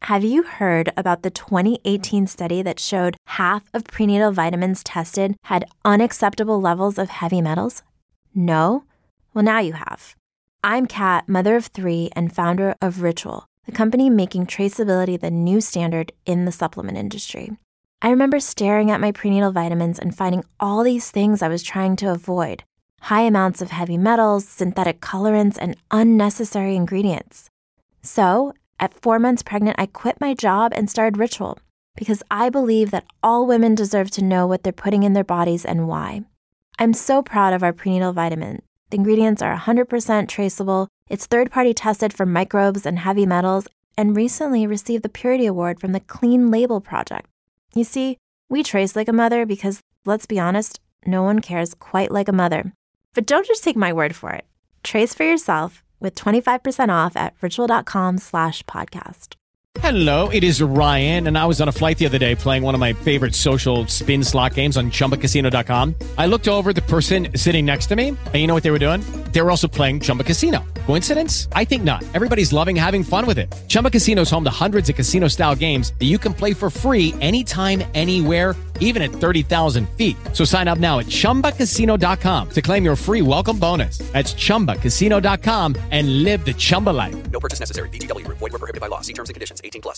Have you heard about the 2018 study that showed half of prenatal vitamins tested had unacceptable levels of heavy metals? No? Well, now you have. I'm Kat, mother of 3 and founder of Ritual, the company making traceability the new standard in the supplement industry. I remember staring at my prenatal vitamins and finding all these things I was trying to avoid. High amounts of heavy metals, synthetic colorants, and unnecessary ingredients. So, at 4 months pregnant, I quit my job and started Ritual because I believe that all women deserve to know what they're putting in their bodies and why. I'm so proud of our prenatal vitamin. The ingredients are 100% traceable, it's third-party tested for microbes and heavy metals, and recently received the Purity Award from the Clean Label Project. You see, we trace like a mother because, let's be honest, no one cares quite like a mother. But don't just take my word for it. Trace for yourself with 25% off at ritual.com/podcast. Hello, it is Ryan, and I was on a flight the other day playing one of my favorite social spin slot games on ChumbaCasino.com. I looked over at the person sitting next to me, and you know what they were doing? They were also playing Chumba Casino. Coincidence? I think not. Everybody's loving having fun with it. Chumba Casino is home to hundreds of casino-style games that you can play for free anytime, anywhere, even at 30,000 feet. So sign up now at ChumbaCasino.com to claim your free welcome bonus. That's ChumbaCasino.com and live the Chumba life. No purchase necessary. VGW. Void where prohibited by law. See terms and conditions. 18+.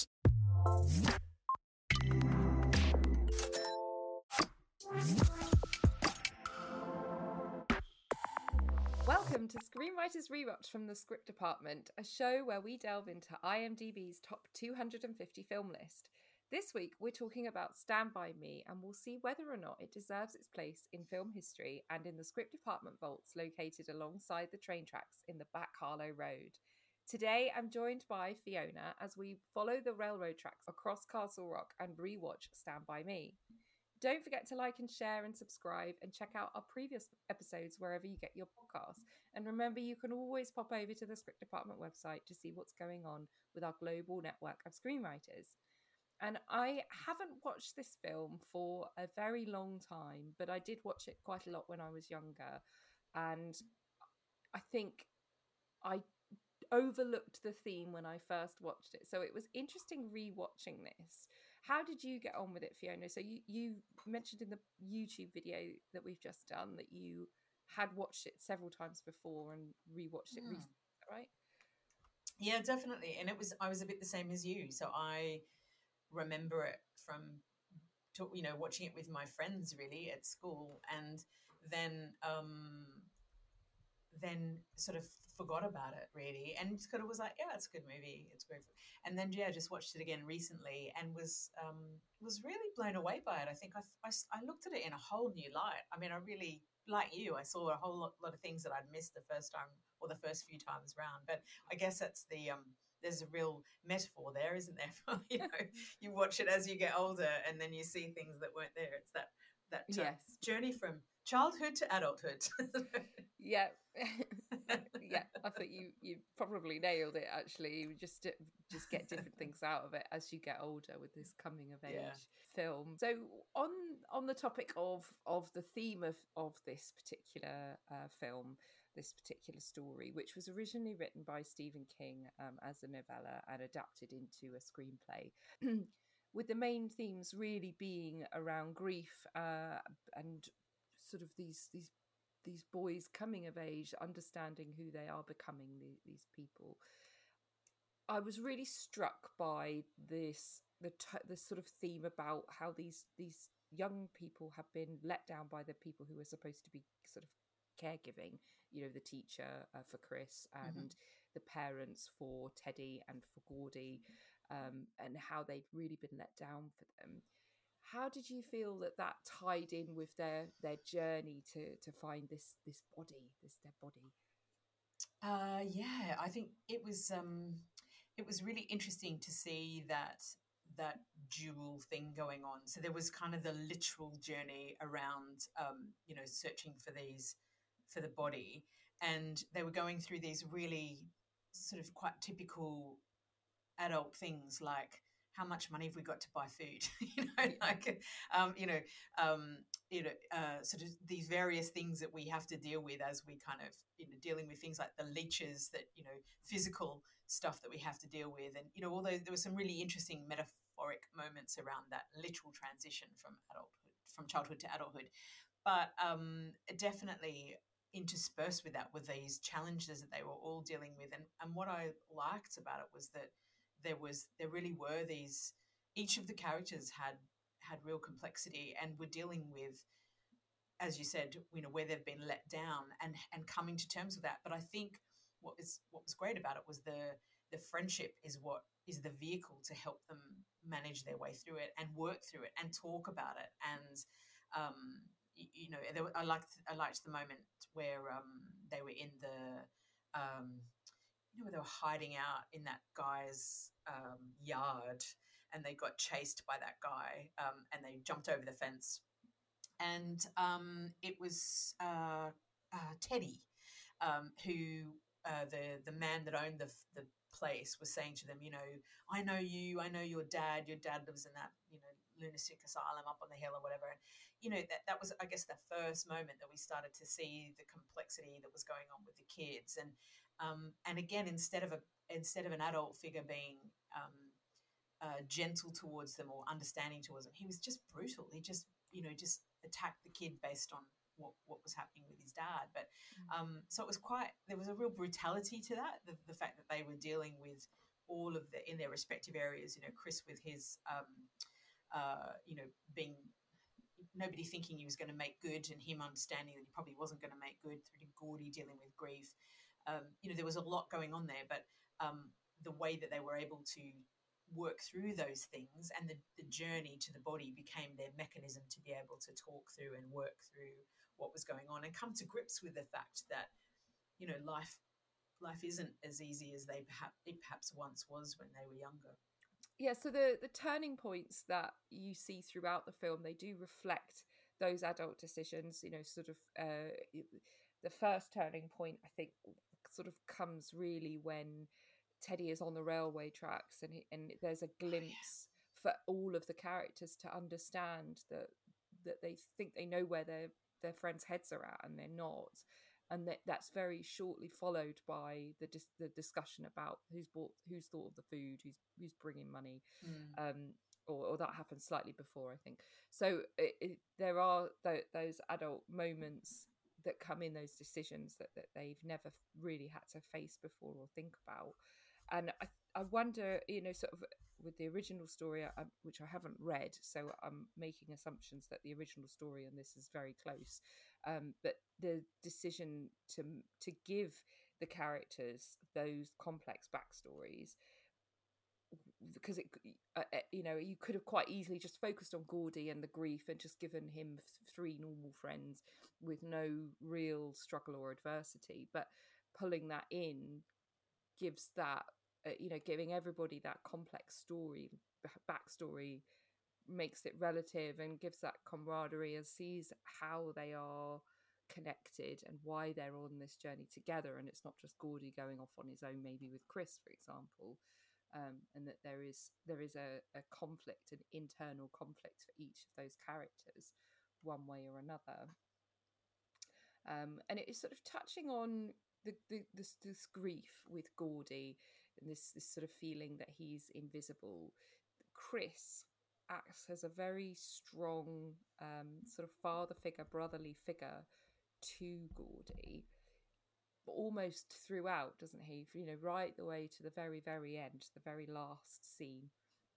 Welcome to Screenwriters Rewatch from the Script Department, a show where we delve into IMDb's top 250 film list. This week, we're talking about Stand By Me, and we'll see whether or not it deserves its place in film history and in the Script Department vaults located alongside the train tracks in the back Harlow Road. Today, I'm joined by Fiona as we follow the railroad tracks across Castle Rock and rewatch Stand By Me. Don't forget to like and share and subscribe and check out our previous episodes wherever you get your podcasts. And remember, you can always pop over to the Script Department website to see what's going on with our global network of screenwriters. And I haven't watched this film for a very long time, but I did watch it quite a lot when I was younger. And I think I overlooked the theme when I first watched it. So it was interesting rewatching this. How did you get on with it, Fiona? So you mentioned in the YouTube video that we've just done that you had watched it several times before and rewatched it recently, right? Yeah, definitely. And I was a bit the same as you. So I remember it from, watching it with my friends really at school, and then sort of forgot about it really, and kind of was like, yeah, it's a good movie, it's great. And then I just watched it again recently and was really blown away by it. I think I looked at it in a whole new light. I mean, I really, like you, I saw a whole lot of things that I'd missed the first time or the first few times round. But I guess that's there's a real metaphor there, isn't there? You watch it as you get older, and then you see things that weren't there. It's that Yes. journey from childhood to adulthood. Yeah. Yeah, I think you probably nailed it. Actually, you just get different things out of it as you get older with this coming of age film. So on the topic of the theme of this particular film, this particular story, which was originally written by Stephen King as a novella and adapted into a screenplay, with the main themes really being around grief and sort of these boys coming of age, understanding who they are becoming, these people. I was really struck by the sort of theme about how these young people have been let down by the people who are supposed to be sort of caregiving, the teacher for Chris and the parents for Teddy and for Gordy, and how they'd really been let down for them. How did you feel that tied in with their journey to find this body, this dead body? Yeah, I think it was really interesting to see that dual thing going on. So there was kind of the literal journey around, searching for the body, and they were going through these really sort of quite typical adult things like how much money have we got to buy food? Like, sort of these various things that we have to deal with as we kind of, dealing with things like the leeches that, physical stuff that we have to deal with. And, although there were some really interesting metaphoric moments around that literal transition from childhood to adulthood. But definitely interspersed with that were these challenges that they were all dealing with. And what I liked about it was that there really were these, each of the characters had real complexity and were dealing with, as you said, where they've been let down and coming to terms with that. But I think what was great about it was the friendship is what is the vehicle to help them manage their way through it and work through it and talk about it. And I liked the moment where they were in the where they were hiding out in that guy's yard, and they got chased by that guy, and they jumped over the fence, and it was Teddy, who the man that owned the place was saying to them, I know you, I know your dad lives in that, lunatic asylum up on the hill or whatever. And, that was, I guess, the first moment that we started to see the complexity that was going on with the kids. And again, instead of an adult figure being gentle towards them or understanding towards them, he was just brutal. He just attacked the kid based on what was happening with his dad. But so it was there was a real brutality to that, the fact that they were dealing with all of in their respective areas, Chris with his being, nobody thinking he was going to make good, and him understanding that he probably wasn't going to make good, through to Gordy dealing with grief. There was a lot going on there, but the way that they were able to work through those things and the journey to the body became their mechanism to be able to talk through and work through what was going on and come to grips with the fact that, life isn't as easy as it perhaps once was when they were younger. Yeah, so the turning points that you see throughout the film, they do reflect those adult decisions. Sort of the first turning point, I think, sort of comes really when Teddy is on the railway tracks, and there's a glimpse for all of the characters to understand that they think they know where their friends' heads are at, and they're not. And that's very shortly followed by the discussion about who's thought of the food, who's bringing money, or that happens slightly before, I think. So there are those adult moments that come in, those decisions that they've never really had to face before or think about. And I wonder, sort of with the original story, which I haven't read, so I'm making assumptions that the original story and this is very close. But the decision to give the characters those complex backstories, because you could have quite easily just focused on Gordy and the grief and just given him 3 normal friends with no real struggle or adversity, but pulling that in gives that giving everybody that complex backstory makes it relative and gives that camaraderie and sees how they are connected and why they're on this journey together, and it's not just Gordy going off on his own, maybe with Chris, for example. And that there is a conflict, an internal conflict for each of those characters, one way or another. And it is sort of touching on this grief with Gordy and this sort of feeling that he's invisible. Chris acts as a very strong sort of father figure, brotherly figure to Gordy, almost throughout, doesn't he? Right the way to the very, very end, the very last scene.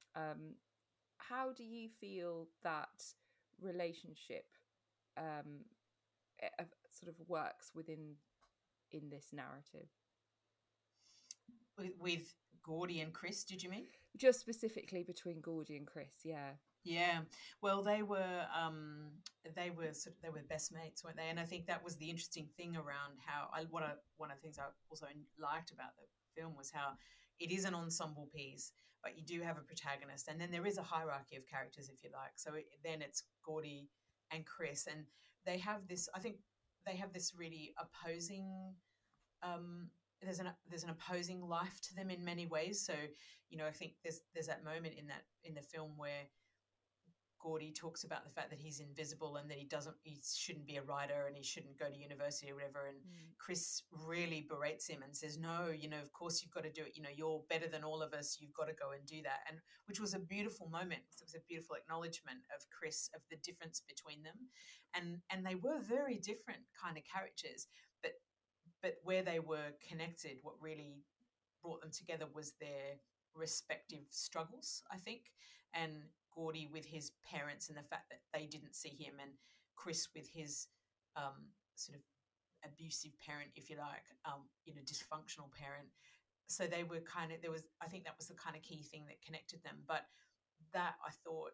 How do you feel that relationship sort of works in this narrative? With Gordy and Chris, did you mean? Just specifically between Gordy and Chris, yeah. Yeah, well, they were best mates, weren't they? And I think that was the interesting thing around how one of the things I also liked about the film was how it is an ensemble piece, but you do have a protagonist, and then there is a hierarchy of characters, if you like. So then it's Gordy and Chris, and they have this. I think they have this really opposing there's an opposing life to them in many ways. So, you know, I think there's that moment in the film where Gordy talks about the fact that he's invisible and that he shouldn't be a writer and he shouldn't go to university or whatever. And Chris really berates him and says, no, you know, of course you've got to do it. You know, you're better than all of us. You've got to go and do that. And which was a beautiful moment. It was a beautiful acknowledgement of Chris, of the difference between them. And they were very different kind of characters, but where they were connected, what really brought them together was their respective struggles, I think. And Gordy with his parents and the fact that they didn't see him, and Chris with his sort of abusive parent, if you like, you know, dysfunctional parent. So they were kind of, I think that was the kind of key thing that connected them. But that I thought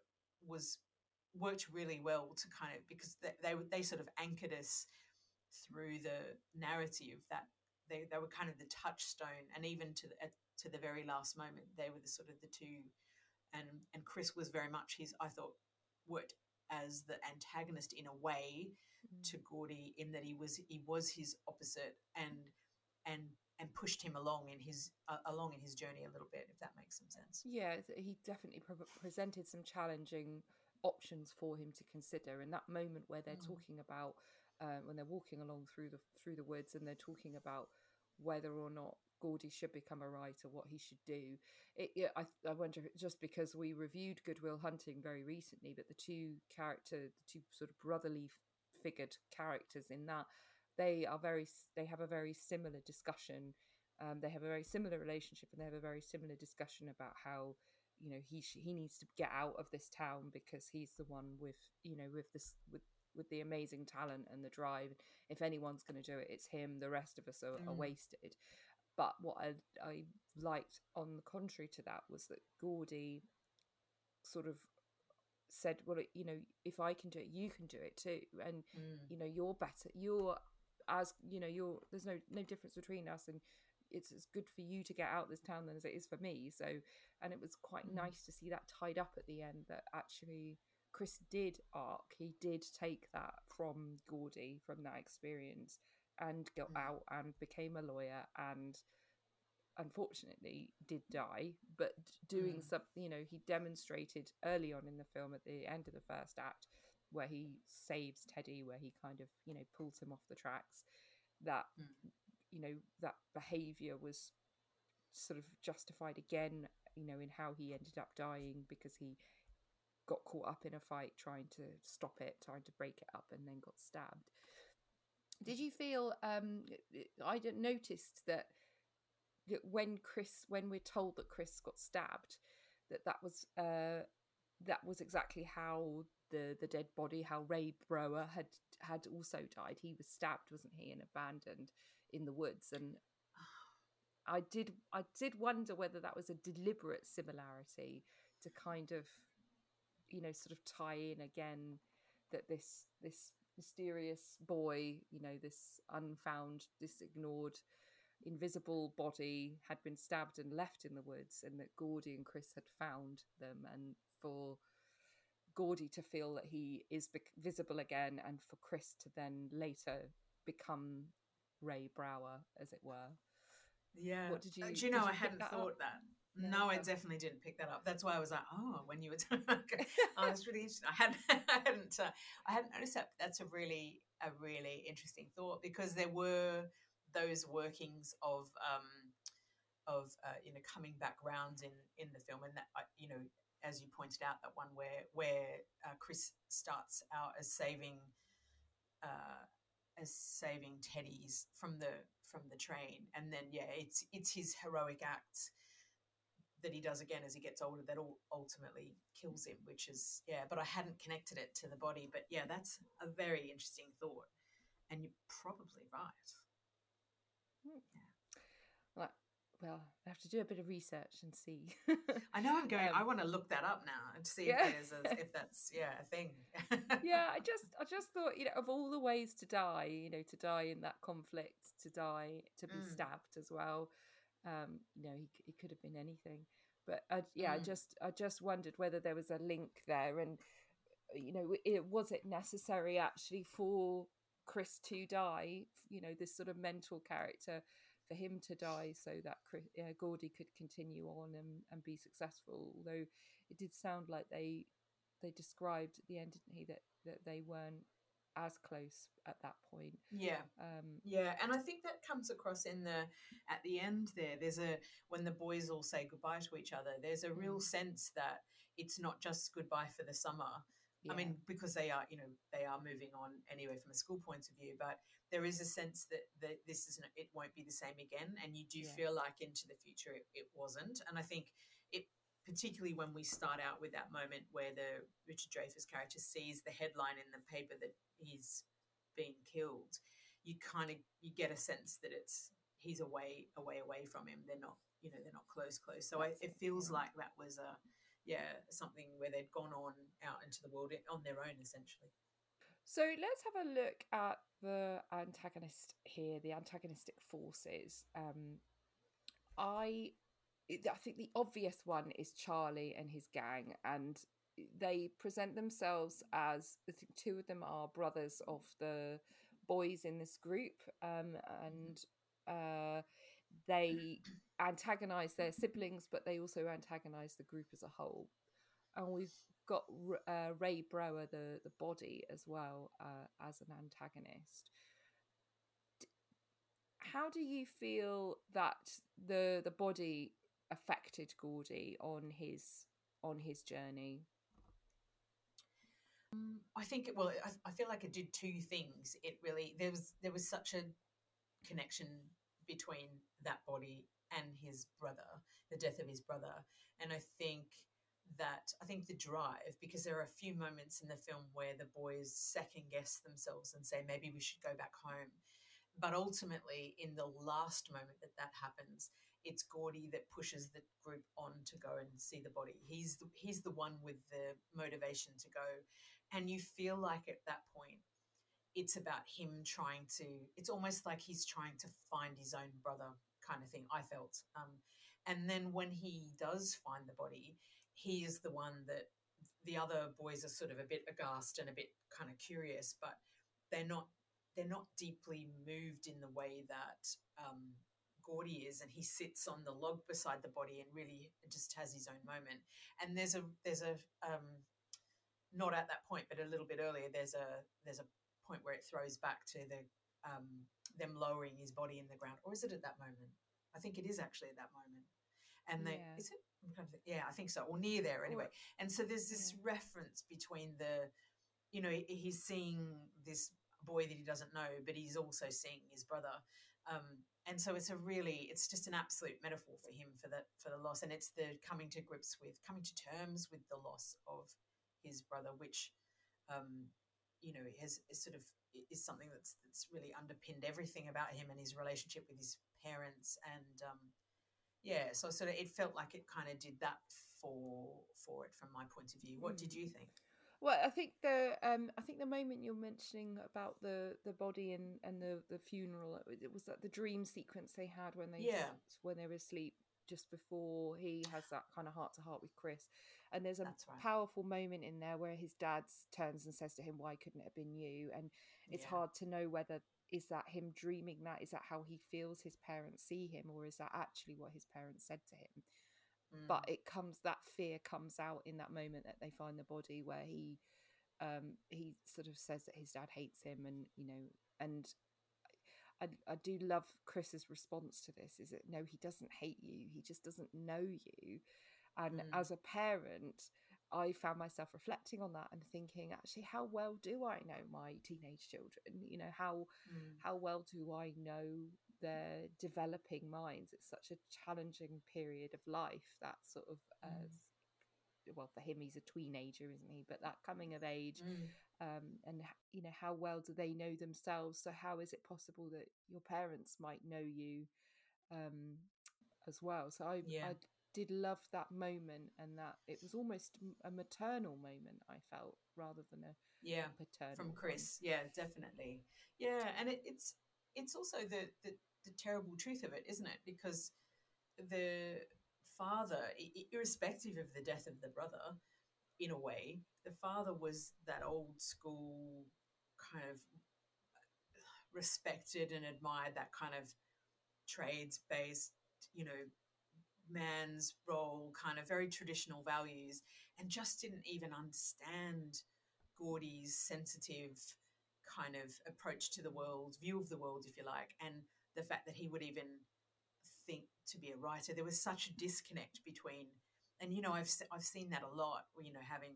worked really well to kind of, because they sort of anchored us through the narrative, that they were kind of the touchstone, and even to the very last moment, they were the sort of the two. And Chris was very much I thought, worked as the antagonist in a way to Gordy, in that he was his opposite and pushed him along in his journey a little bit, if that makes some sense. Yeah, he definitely presented some challenging options for him to consider. And that moment where they're talking about when they're walking along through the woods, and they're talking about whether or not Gordy should become a writer, what he should do. I wonder, just because we reviewed Good Will Hunting very recently, but the two sort of brotherly figured characters in that, they have a very similar discussion. They have a very similar relationship, and they have a very similar discussion about how, you know, he needs to get out of this town because he's the one with, you know, with the amazing talent and the drive. If anyone's going to do it, it's him. The rest of us are wasted. But what I liked, on the contrary to that, was that Gordy sort of said, well, you know, if I can do it, you can do it too. And, you know, you're better. There's no difference between us. And it's as good for you to get out of this town than as it is for me. So, and it was quite nice to see that tied up at the end, that actually Chris did arc. He did take that from Gordy, from that experience, and got out and became a lawyer, and unfortunately did die, but doing something, you know, he demonstrated early on in the film, at the end of the first act, where he saves Teddy, where he kind of, you know, pulls him off the tracks, that you know, that behavior was sort of justified again, you know, in how he ended up dying, because he got caught up in a fight trying to stop it, trying to break it up, and then got stabbed. Did you feel I noticed that when we're told that Chris got stabbed, that was exactly how the dead body, how Ray Brower had also died. He was stabbed, wasn't he, and abandoned in the woods. And I did wonder whether that was a deliberate similarity to kind of, you know, sort of tie in again that this mysterious boy, you know, this unfound, this ignored, invisible body had been stabbed and left in the woods, and that Gordy and Chris had found them, and for Gordy to feel that he is visible again, and for Chris to then later become Ray Brower, as it were. Yeah. What did you? Do you know, I hadn't thought that. No, I definitely didn't pick that up. That's why I was like, oh, when you were talking, oh, that's really interesting. I hadn't noticed that. But that's a really interesting thought, because there were those workings of you know, coming back round in the film, and that, you know, as you pointed out, that one where Chris starts out as saving Teddy's from the train, and then it's his heroic act that he does again as he gets older that ultimately kills him, which is, but I hadn't connected it to the body. But yeah, that's a very interesting thought, and you're probably right. Yeah. Well, I have to do a bit of research and see. I know I'm going. I want to look that up now and see if that's a thing. Yeah, I just thought, you know, of all the ways to die, you know, to die in that conflict, to be stabbed as well. You know, he could have been anything, but I just wondered whether there was a link there, and you know, was it necessary actually for Chris to die? You know, this sort of mental character for him to die so that Gordy could continue on and be successful. Although it did sound like they described at the end, didn't he, that they weren't as close at that point. Yeah. And I think that comes across at the end there. When the boys all say goodbye to each other, there's a real sense that it's not just goodbye for the summer. Yeah. I mean, because they are moving on anyway from a school point of view, but there is a sense that it won't be the same again. And you do feel like into the future it wasn't. And I think particularly when we start out with that moment where the Richard Dreyfuss character sees the headline in the paper that he's been killed, you get a sense that he's away from him. They're not close. So it feels like that was something where they'd gone on out into the world on their own, essentially. So let's have a look at the antagonist here, the antagonistic forces. I think the obvious one is Charlie and his gang, and they present themselves as, I think two of them are brothers of the boys in this group, and they antagonize their siblings, but they also antagonize the group as a whole. And we've got Ray Brower, the body, as well, as an antagonist. How do you feel that the body affected Gordy on his journey? I think I feel like it did two things. It really there was such a connection between that body and his brother, the death of his brother, and I think the drive, because there are a few moments in the film where the boys second guess themselves and say maybe we should go back home. But ultimately, in the last moment that happens, it's Gordy that pushes the group on to go and see the body. He's the one with the motivation to go. And you feel like at that point, it's about him it's almost like he's trying to find his own brother kind of thing, I felt. And then when he does find the body, he is the one that the other boys are sort of a bit aghast and a bit kind of curious, but they're not deeply moved in the way that Gordy is, and he sits on the log beside the body and really just has his own moment. And there's a not at that point, but a little bit earlier, there's a point where it throws back to them lowering his body in the ground, or is it at that moment? I think it is actually at that moment. And is it? I'm trying to think. Yeah, I think so, or near there anyway. And so there's this reference between he's seeing this boy that he doesn't know, but he's also seeing his brother, and so it's just an absolute metaphor for him for the loss, and it's the coming to terms with the loss of his brother, which is something that's really underpinned everything about him and his relationship with his parents, and so sort of it felt like it kind of did that for it from my point of view. What did you think? Well, I think the moment you're mentioning about the body and the funeral, it was that the dream sequence they had when they were asleep, just before he has that kind of heart to heart with Chris, and there's a powerful moment in there where his dad turns and says to him, "Why couldn't it have been you?" And it's hard to know whether is that him dreaming that, is that how he feels his parents see him, or is that actually what his parents said to him. But that fear comes out in that moment that they find the body, where he sort of says that his dad hates him, and I do love Chris's response to this, is that no, he doesn't hate you, he just doesn't know you. And as a parent, I found myself reflecting on that and thinking, actually, how well do I know my teenage children? How well do I know their developing minds? It's such a challenging period of life, that sort of well, for him, he's a teenager, isn't he? But that coming of age, and how well do they know themselves? So how is it possible that your parents might know you as well? So I did love that moment, and that it was almost a maternal moment, I felt, rather than a paternal from Chris one. Yeah, definitely. And it's also the terrible truth of it, isn't it? Because the father, irrespective of the death of the brother, in a way, the father was that old school kind of respected and admired, that kind of trades based, you know, man's role, kind of very traditional values, and just didn't even understand Gordy's sensitive kind of approach to the world, view of the world, if you like, and the fact that he would even think to be a writer. There was such a disconnect between, and you know, I've seen that a lot. You know, having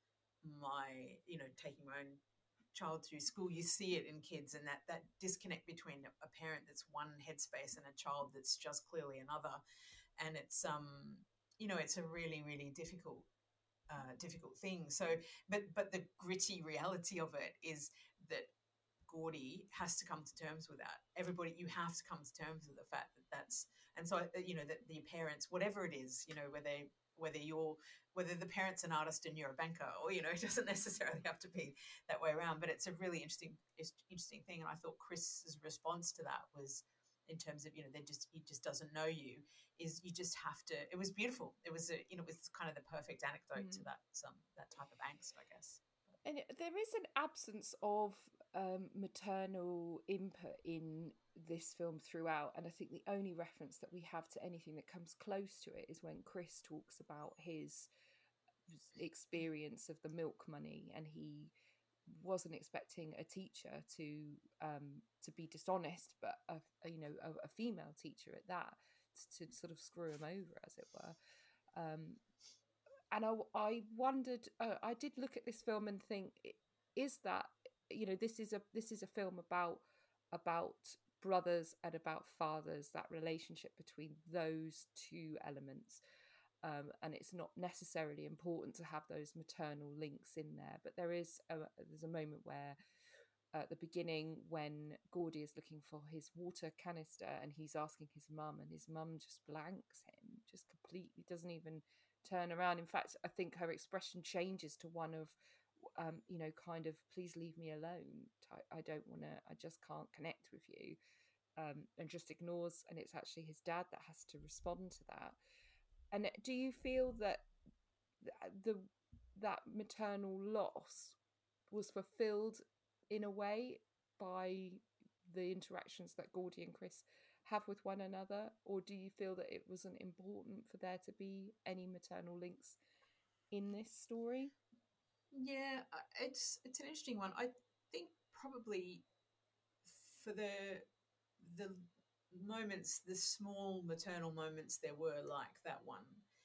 taking my own child through school, you see it in kids, and that disconnect between a parent that's one headspace and a child that's just clearly another, and it's it's a really, really difficult thing. So, but the gritty reality of it is that Gordy has to come to terms with that. Everybody, you have to come to terms with the fact that that's, and so that the parents, whatever it is, whether the parent's an artist and you're a banker, or it doesn't necessarily have to be that way around. But it's a really interesting thing, and I thought Chris's response to that was, in terms of he just doesn't know you, is you just have to. It was beautiful. It was it was kind of the perfect anecdote to that type of angst, I guess. And there is an absence of maternal input in this film throughout, and I think the only reference that we have to anything that comes close to it is when Chris talks about his experience of the milk money, and he wasn't expecting a teacher to be dishonest, but a female teacher at that, to sort of screw him over, as it were. And I wondered, I did look at this film and think, is that, this is a film about brothers and about fathers, that relationship between those two elements. And it's not necessarily important to have those maternal links in there, but there's a moment where at the beginning, when Gordy is looking for his water canister and he's asking his mum, and his mum just blanks him, just completely doesn't even turn around. In fact, I think her expression changes to one of kind of, please leave me alone, I don't want to, I just can't connect with you, and just ignores, and it's actually his dad that has to respond to that. And do you feel that that maternal loss was fulfilled in a way by the interactions that Gordy and Chris have with one another, or do you feel that it wasn't important for there to be any maternal links in this story? Yeah, it's an interesting one. I think probably for the moments, the small maternal moments there were, like that one,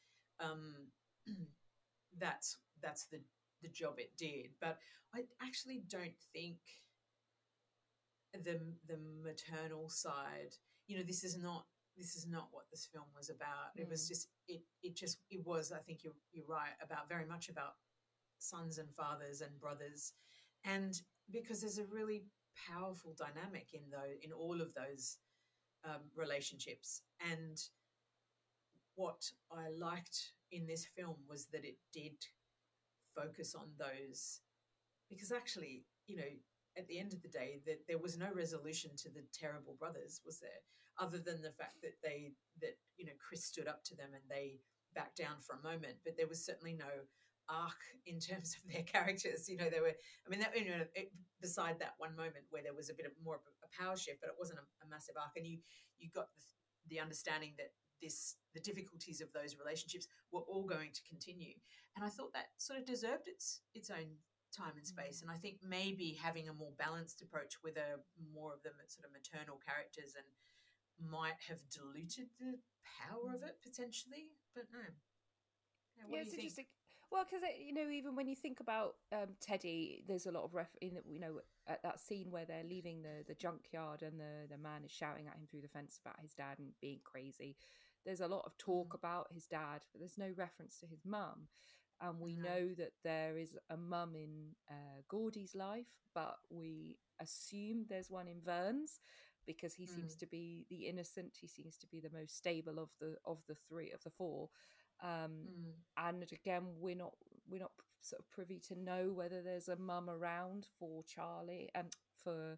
that's the job it did. But I actually don't think the maternal side, this is not what this film was about. It was just it was, I think you're right, about very much about sons and fathers and brothers, and because there's a really powerful dynamic in all of those relationships. And what I liked in this film was that it did focus on those, because actually, at the end of the day, that there was no resolution to the terrible brothers, was there? Other than the fact that Chris stood up to them and they backed down for a moment, but there was certainly no arc in terms of their characters. They were, beside that one moment where there was a bit of more of a power shift, but it wasn't a massive arc, and you got the understanding that the difficulties of those relationships were all going to continue. And I thought that sort of deserved its own time and space. And I think maybe having a more balanced approach with more of the sort of maternal characters and might have diluted the power of it potentially. But no. Yeah, it's interesting. Well, because even when you think about Teddy, there's a lot of at that scene where they're leaving the junkyard and the man is shouting at him through the fence about his dad and being crazy. There's a lot of talk about his dad, but there's no reference to his mum. And we know that there is a mum in Gordy's life, but we assume there's one in Vern's, because he seems to be the innocent. He seems to be the most stable of the four. And again, we're not sort of privy to know whether there's a mum around for Charlie and for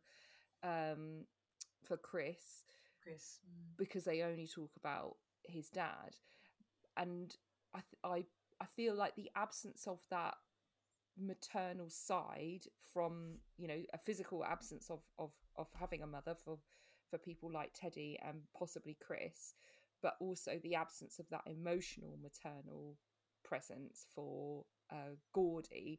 Chris, because they only talk about his dad. And I feel like the absence of that maternal side from, a physical absence of having a mother for people like Teddy and possibly Chris, but also the absence of that emotional maternal presence for Gordy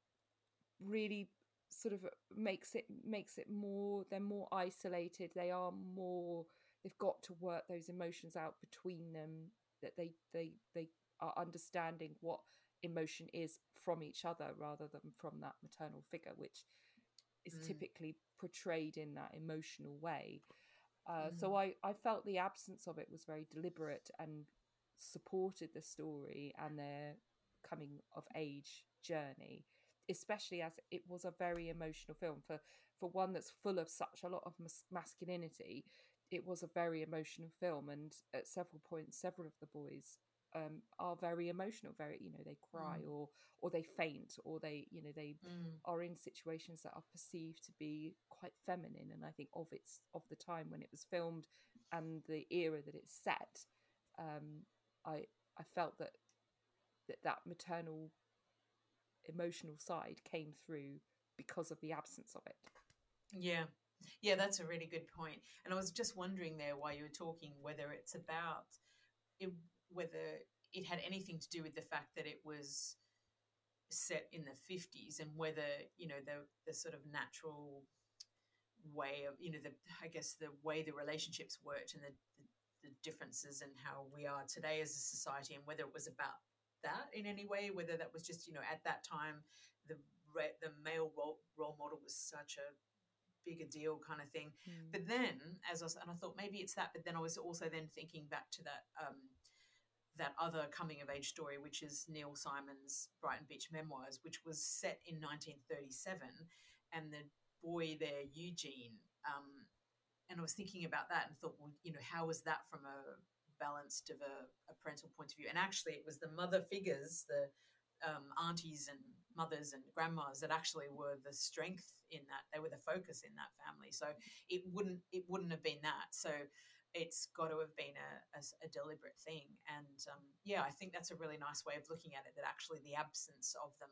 really sort of makes it more, they're more isolated, they've got to work those emotions out between them, that they are understanding what emotion is from each other rather than from that maternal figure, which is typically portrayed in that emotional way. So I felt the absence of it was very deliberate and supported the story and their coming of age journey, especially as it was a very emotional film for one that's full of such a lot of masculinity. It was a very emotional film, and at several points, several of the boys are very emotional. Very, they cry or they faint, or they are in situations that are perceived to be quite feminine. And I think of the time when it was filmed and the era that it's set, I felt that maternal emotional side came through because of the absence of it. Yeah, that's a really good point. And I was just wondering there while you were talking whether it's about whether it had anything to do with the fact that it was set in the 50s, and whether the sort of natural way of I guess the way the relationships worked, and the differences in how we are today as a society, and whether it was about that in any way, whether that was just at that time the male role model was such a bigger deal kind of thing. But then and I thought maybe it's that, but then I was also then thinking back to that other coming of age story, which is Neil Simon's Brighton Beach Memoirs, which was set in 1937, and the boy there, Eugene, and I was thinking about that and thought, well, how was that from a balanced of a parental point of view? And actually it was the mother figures, the aunties and mothers and grandmas, that actually were the strength in that. They were the focus in that family. So it wouldn't have been that. So it's got to have been a deliberate thing. And I think that's a really nice way of looking at it, that actually the absence of them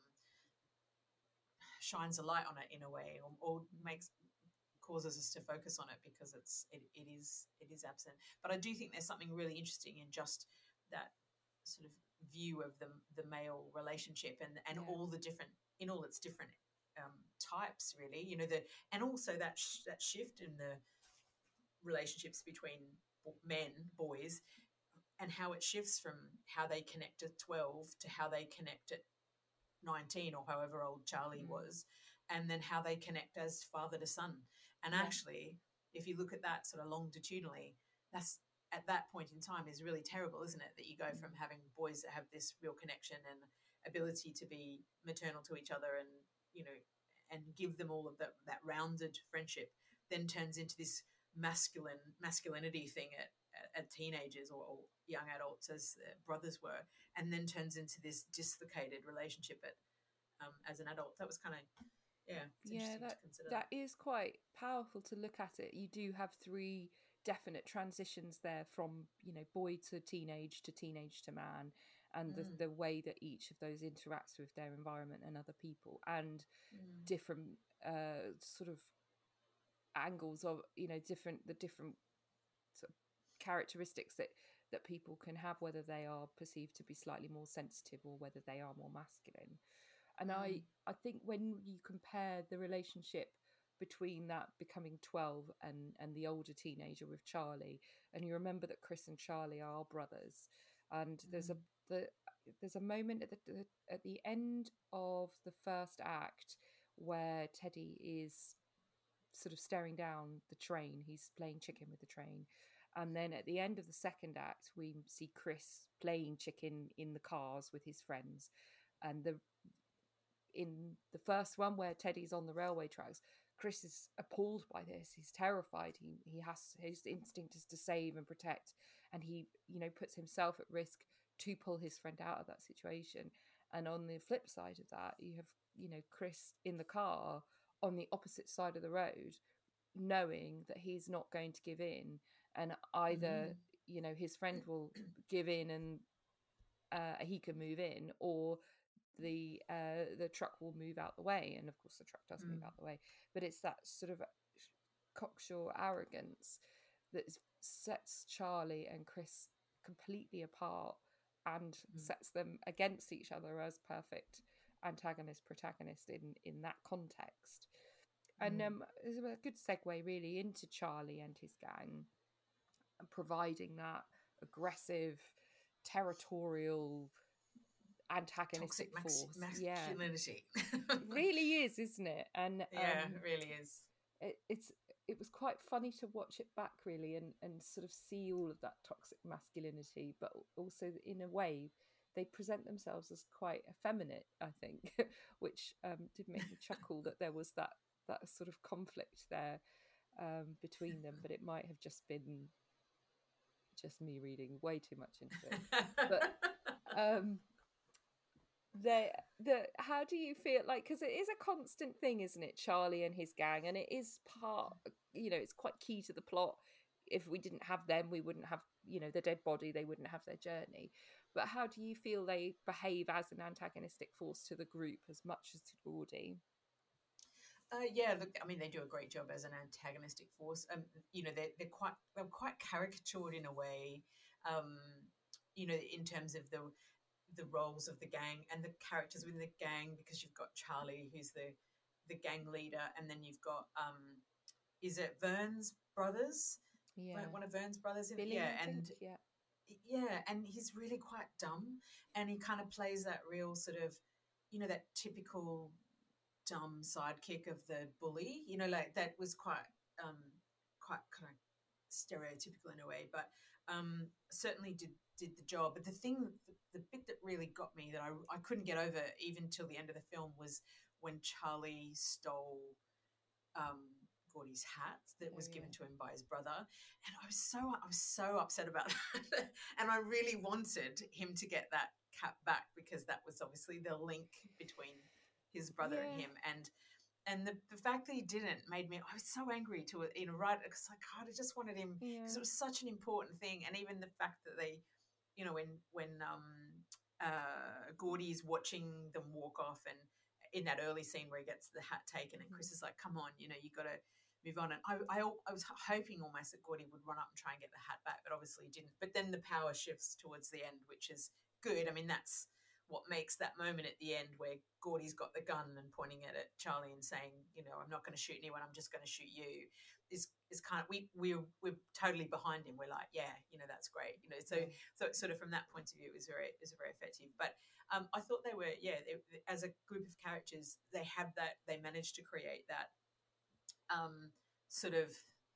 shines a light on it in a way, or causes us to focus on it, because it is absent. But I do think there's something really interesting in just that sort of view of the male relationship, and all the different, in all its different types, really, and also that shift in the relationships between boys, and how it shifts from how they connect at 12 to how they connect at 19, or however old Charlie was, and then how they connect as father to son. And actually, if you look at that sort of longitudinally, that's at that point in time is really terrible, isn't it? That you go from having boys that have this real connection and ability to be maternal to each other, and and give them all of that rounded friendship, then turns into this masculinity thing at teenagers or young adults, as brothers were, and then turns into this dislocated relationship as an adult. That was kind of it's interesting to consider. That is quite powerful to look at it. You do have three definite transitions there, from boy to teenage to man, and the way that each of those interacts with their environment and other people, and different sort of angles of different sort of characteristics that people can have, whether they are perceived to be slightly more sensitive or whether they are more masculine. And I think when you compare the relationship between that becoming 12 and the older teenager with Charlie, and you remember that Chris and Charlie are brothers, and there's a moment at the end of the first act where Teddy is sort of staring down the train. He's playing chicken with the train. And then at the end of the second act, we see Chris playing chicken in the cars with his friends. And in the first one, where Teddy's on the railway tracks, Chris is appalled by this. He's terrified. His instinct is to save and protect, and he puts himself at risk to pull his friend out of that situation. And on the flip side of that, you have Chris in the car on the opposite side of the road, knowing that he's not going to give in, and either his friend will give in and he can move in, or the truck will move out the way. And of course the truck does move out the way, but it's that sort of cocksure arrogance that sets Charlie and Chris completely apart and sets them against each other as perfect antagonist protagonist in that context. And it's a good segue really into Charlie and his gang, and providing that aggressive, territorial, antagonistic toxic force. masculinity. It really is, isn't it? And yeah, it really is. It was quite funny to watch it back really, and sort of see all of that toxic masculinity, but also in a way they present themselves as quite effeminate, I think, which did make me chuckle that there was that sort of conflict there between them, but it might have just been just me reading way too much into it. But how do you feel like, because it is a constant thing, isn't it, Charlie and his gang, and it is part, it's quite key to the plot. If we didn't have them, we wouldn't have, the dead body, they wouldn't have their journey. But how do you feel they behave as an antagonistic force to the group as much as to Gordy? Yeah, look, I mean, they do a great job as an antagonistic force. They're quite caricatured in a way, in terms of the roles of the gang and the characters within the gang, because you've got Charlie, who's the gang leader, and then you've got is it Vern's brothers? Yeah, one of Vern's brothers. Billy, yeah, I and think, yeah. Yeah, and he's really quite dumb, and he kind of plays that real sort of, that typical dumb sidekick of the bully. Like that was quite kind of stereotypical in a way, but certainly did the job. But the bit that really got me, that I couldn't get over even till the end of the film, was when Charlie stole Gordy's hat that was given to him by his brother, and I was so upset about that. And I really wanted him to get that cap back, because that was obviously the link between his brother and him, and the fact that he didn't made me, I was so angry to it, right, because like, God, I just wanted him, because it was such an important thing. And even the fact that they, when Gordy is watching them walk off, and in that early scene where he gets the hat taken, and Chris is like, come on, you got to move on. And I was hoping almost that Gordy would run up and try and get the hat back, but obviously he didn't. But then the power shifts towards the end, which is good. I mean, that's what makes that moment at the end where Gordy's got the gun and pointing it at Charlie and saying, I'm not going to shoot anyone, I'm just going to shoot you, is kind of, we're totally behind him. We're like, yeah, that's great. So sort of from that point of view, it was very effective. But I thought they were, as a group of characters, they managed to create that sort of,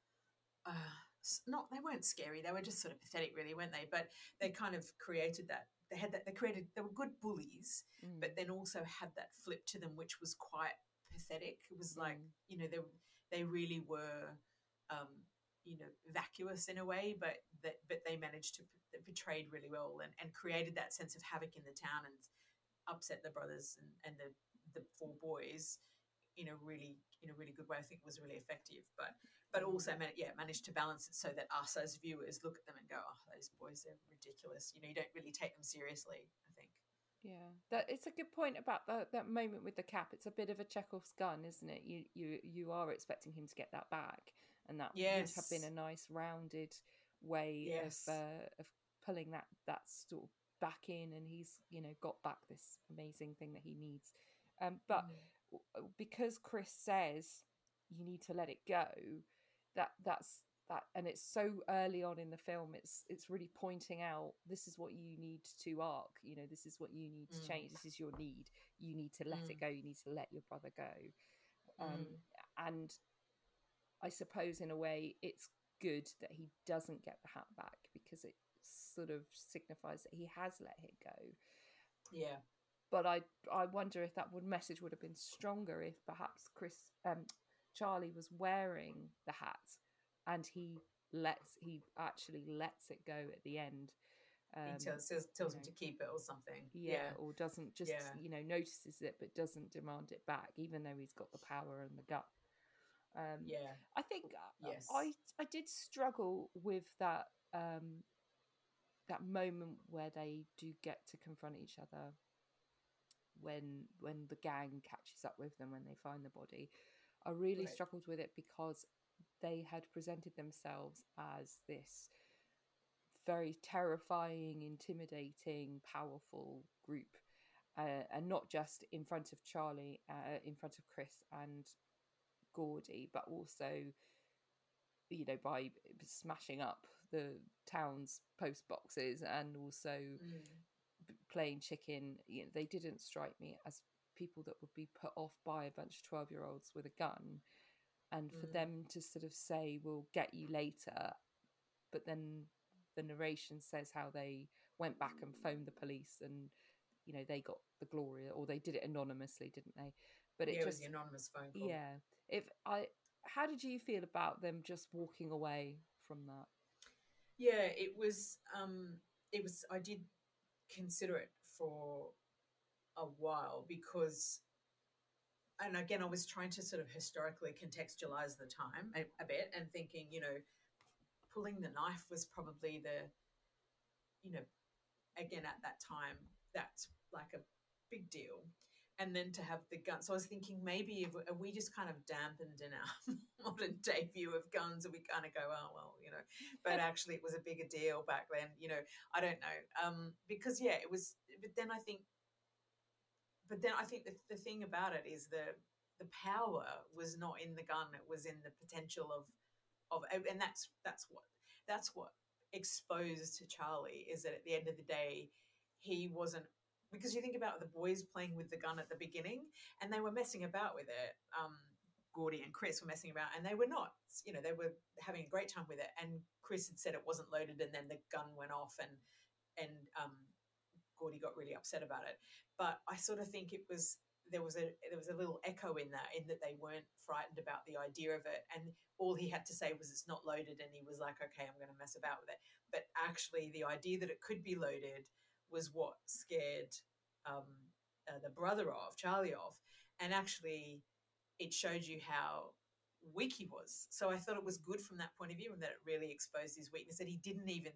they weren't scary, they were just sort of pathetic really, weren't they? But they kind of created that. They were good bullies, but then also had that flip to them, which was quite pathetic. It was like, they really were, vacuous in a way, but they managed to portrayed really well, and created that sense of havoc in the town, and upset the brothers and the four boys in a really good way. I think it was really effective, but also managed to balance it so that us as viewers look at them and go, oh, those boys are ridiculous. You don't really take them seriously, I think. Yeah, that it's a good point about that moment with the cap. It's a bit of a Chekhov's gun, isn't it? You are expecting him to get that back, and that would have been a nice rounded way of pulling that sort of back in, and he's got back this amazing thing that he needs. But because Chris says you need to let it go, that's that, and it's so early on in the film, it's really pointing out, this is what you need to arc, this is what you need to change, this is your need, you need to let it go, you need to let your brother go. And I suppose in a way it's good that he doesn't get the hat back, because it sort of signifies that he has let it go. But I wonder if that message would have been stronger if perhaps Charlie was wearing the hat, and he actually lets it go at the end. He tells him to keep it or something. Or doesn't just notices it but doesn't demand it back, even though he's got the power and the gut. I think I did struggle with that that moment where they do get to confront each other, when the gang catches up with them when they find the body. I really struggled with it, because they had presented themselves as this very terrifying, intimidating, powerful group, and not just in front of Charlie, in front of Chris and Gordy, but also, you know, by smashing up the town's post boxes and also playing chicken. You know, they didn't strike me as people that would be put off by a bunch of 12-year-olds with a gun. And for them to sort of say, we'll get you later, but then the narration says how they went back and phoned the police and, you know, they got the glory, or they did it anonymously, didn't they? But it was the anonymous phone call. How did you feel about them just walking away from that? Yeah, it was, I did consider it for a while because, and again, I was trying to sort of historically contextualize the time a bit and thinking, you know, pulling the knife was probably the, you know, again, at that time, that's like a big deal. And then to have the gun. So I was thinking maybe if we just kind of dampened in our modern day view of guns and we kind of go, oh, well, you know, but actually it was a bigger deal back then, you know, I don't know. Because, yeah, it was, but then I think the thing about it is the power was not in the gun. It was in the potential of, and that's what exposed Charlie, is that at the end of the day, he wasn't, because you think about the boys playing with the gun at the beginning and they were messing about with it. Gordy and Chris were messing about and they were not, you know, they were having a great time with it. And Chris had said it wasn't loaded and then the gun went off and Gordy got really upset about it. But I sort of think there was a little echo in that they weren't frightened about the idea of it. And all he had to say was it's not loaded. And he was like, okay, I'm going to mess about with it. But actually the idea that it could be loaded was what scared the brother of Charlie off, and actually it showed you how weak he was. So I thought it was good from that point of view, and that it really exposed his weakness, that he didn't even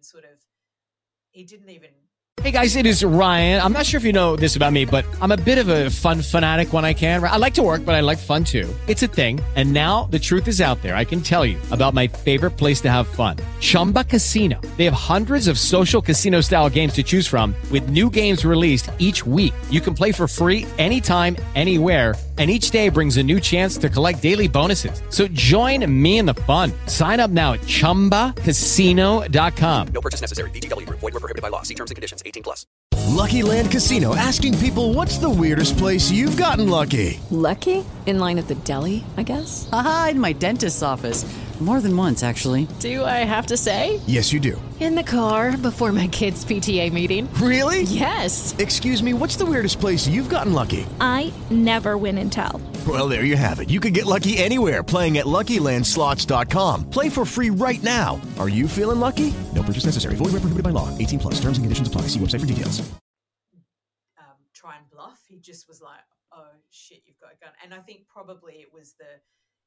Hey guys, it is Ryan. I'm not sure if you know this about me, but I'm a bit of a fun fanatic when I can. I like to work, but I like fun too. It's a thing. And now the truth is out there. I can tell you about my favorite place to have fun. Chumba Casino. They have hundreds of social casino style games to choose from with new games released each week. You can play for free anytime, anywhere. And each day brings a new chance to collect daily bonuses. So join me in the fun. Sign up now at ChumbaCasino.com. No purchase necessary. VGW Group. Void where prohibited by law. See terms and conditions. 18+. Lucky Land Casino, asking people, what's the weirdest place you've gotten lucky? Lucky? In line at the deli, I guess? Aha, in my dentist's office. More than once, actually. Do I have to say? Yes, you do. In the car before my kids' PTA meeting. Really? Yes. Excuse me, what's the weirdest place you've gotten lucky? I never win and tell. Well, there you have it. You can get lucky anywhere, playing at LuckyLandSlots.com. Play for free right now. Are you feeling lucky? No purchase necessary. Void where prohibited by law. 18+. Terms and conditions apply. See website for details. Try and bluff. He just was like, "Oh shit, you've got a gun." And I think probably it was the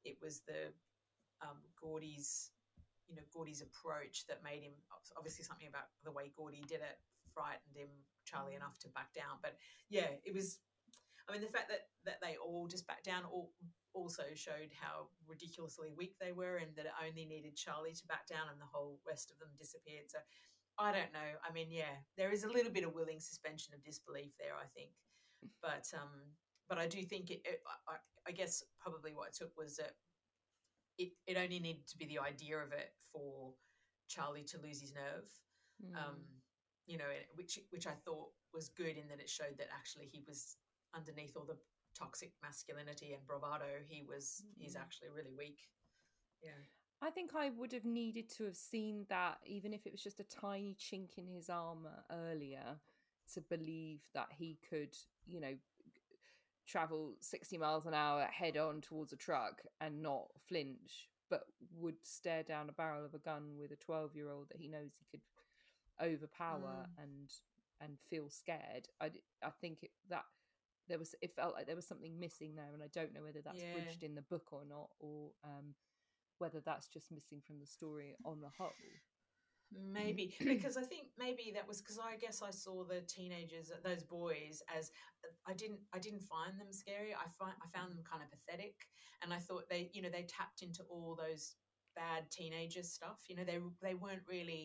Gordy's approach that made him, obviously something about the way Gordy did it frightened Charlie enough to back down. But yeah, it was, I mean, the fact that they all just backed down also showed how ridiculously weak they were, and that it only needed Charlie to back down and the whole rest of them disappeared. So I don't know. I mean, yeah, there is a little bit of willing suspension of disbelief there, I think. But I do think I guess probably what it took was that it only needed to be the idea of it for Charlie to lose his nerve, you know, which I thought was good in that it showed that actually he was, underneath all the toxic masculinity and bravado, he's actually really weak. Yeah. I think I would have needed to have seen that, even if it was just a tiny chink in his armor earlier, to believe that he could, you know, travel 60 miles an hour head on towards a truck and not flinch, but would stare down a barrel of a gun with a 12-year-old that he knows he could overpower and feel scared. I think it felt like there was something missing there, and I don't know whether that's bridged in the book or not, or whether that's just missing from the story on the whole. Maybe because I think maybe that was because I guess I saw the teenagers, those boys, as I didn't find them scary. I found them kind of pathetic, and I thought they tapped into all those bad teenager stuff. You know, they weren't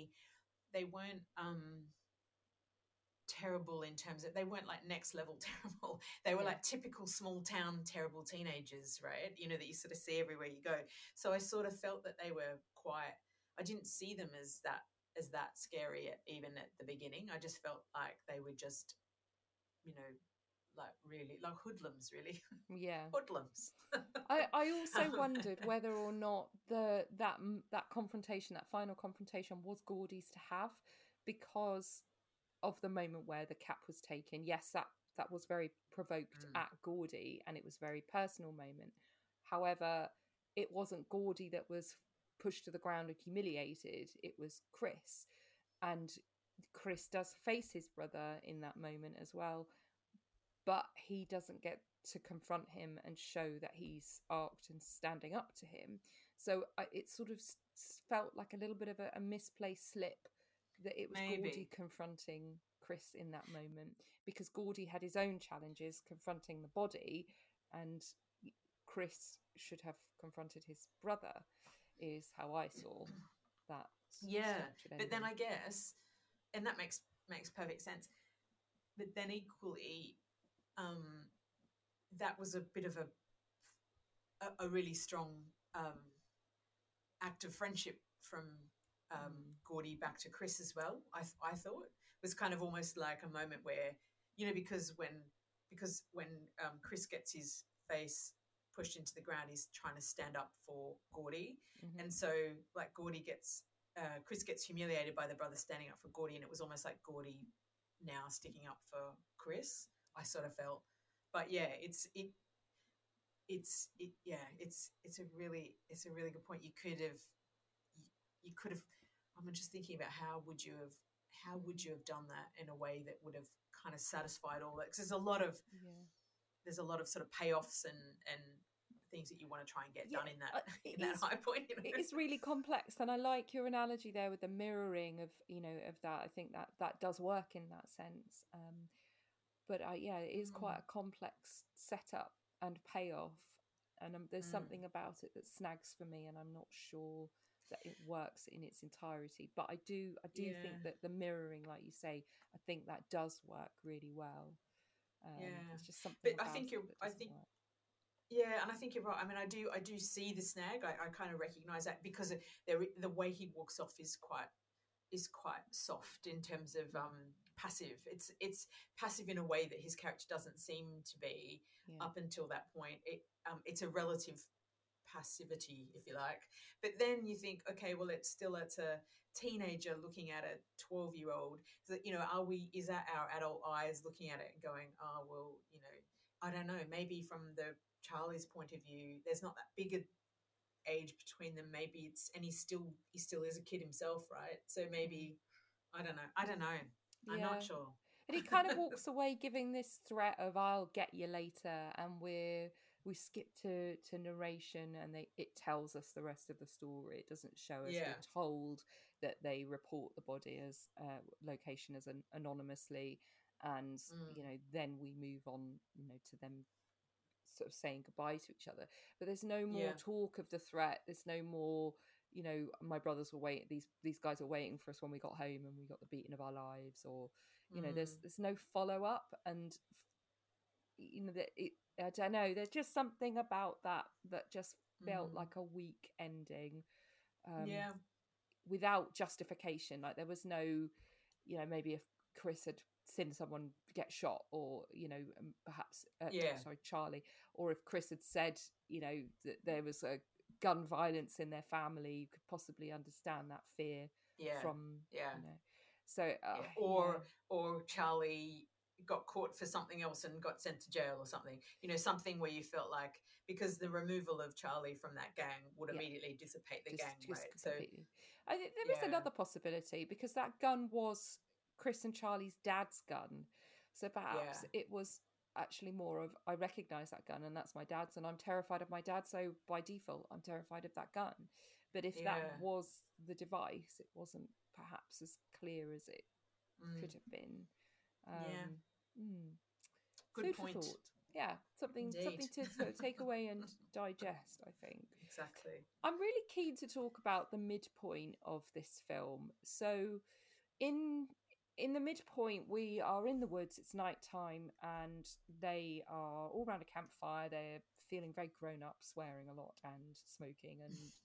terrible in terms of, they weren't like next level terrible. They were like typical small town terrible teenagers, right? You know, that you sort of see everywhere you go. So I sort of felt that they were quite, I didn't see them as that scary even at the beginning. I just felt like they were just, you know, like really like hoodlums, really. Yeah. Hoodlums. I also wondered whether or not that confrontation, that final confrontation, was Gordy's to have, because of the moment where the cap was taken. Yes, that was very provoked at Gordy, and it was a very personal moment. However, it wasn't Gordy that was pushed to the ground and humiliated. It was Chris, and Chris does face his brother in that moment as well, but he doesn't get to confront him and show that he's arced and standing up to him. So it sort of felt like a little bit of a misplaced slip, that it was Gordy confronting Chris in that moment, because Gordy had his own challenges confronting the body, and Chris should have confronted his brother, is how I saw that. Yeah, but then I guess, and that makes perfect sense, but then equally, that was a bit of a really strong act of friendship from Gordy back to Chris as well. I thought it was kind of almost like a moment where, you know, because when Chris gets his face pushed into the ground, he's trying to stand up for Gordy, and so like Chris gets humiliated by the brother standing up for Gordy, and it was almost like Gordy now sticking up for Chris, I sort of felt. But yeah, it's a really good point. You could have. I'm just thinking about how would you have done that in a way that would have kind of satisfied all that, because there's a lot of sort of payoffs and things that you want to try and get done in that high point. You know? It's really complex, and I like your analogy there with the mirroring of that. I think that does work in that sense. But it is quite a complex setup and payoff, and there's something about it that snags for me, and I'm not sure that it works in its entirety. But I do think that the mirroring, like you say, I think that does work really well. It's just something. But I think you're right. I mean, I do see the snag. I kind of recognise that, because the way he walks off is quite soft in terms of passive. It's passive in a way that his character doesn't seem to be up until that point. It's a relative passivity, if you like. But then you think, okay, well, it's a teenager looking at a 12-year-old. So, you know, is that our adult eyes looking at it and going, oh, well, you know, I don't know, maybe from the Charlie's point of view, there's not that big a age between them. Maybe he still is a kid himself, right? So maybe I don't know. I'm not sure. And he kind of walks away giving this threat of "I'll get you later," and we skip to narration, and it tells us the rest of the story. It doesn't show us. We're told that they report the body as location as anonymously, and you know, then we move on, you know, to them sort of saying goodbye to each other. But there's no more talk of the threat. There's no more, you know, my brothers were waiting, these guys were waiting for us when we got home and we got the beating of our lives, or you know, there's no follow up, and you know, that I don't know, there's just something about that just felt like a weak ending, without justification. Like there was no, you know, maybe if Chris had seen someone get shot, or you know, perhaps Charlie, or if Chris had said, you know, that there was a gun violence in their family, you could possibly understand that fear from you know. So or Charlie got caught for something else and got sent to jail or something, you know, something where you felt like, because the removal of Charlie from that gang would immediately dissipate the gang, right? So I think there is another possibility, because that gun was Chris and Charlie's dad's gun, so perhaps it was actually more of, I recognize that gun and that's my dad's, and I'm terrified of my dad, so by default I'm terrified of that gun. But if that was the device, it wasn't perhaps as clear as it could have been. Good point. Something to sort of take away and digest, I think. exactly. I'm really keen to talk about the midpoint of this film. So in the midpoint, we are in the woods, it's nighttime, and they are all around a campfire. They're feeling very grown up, swearing a lot and smoking and,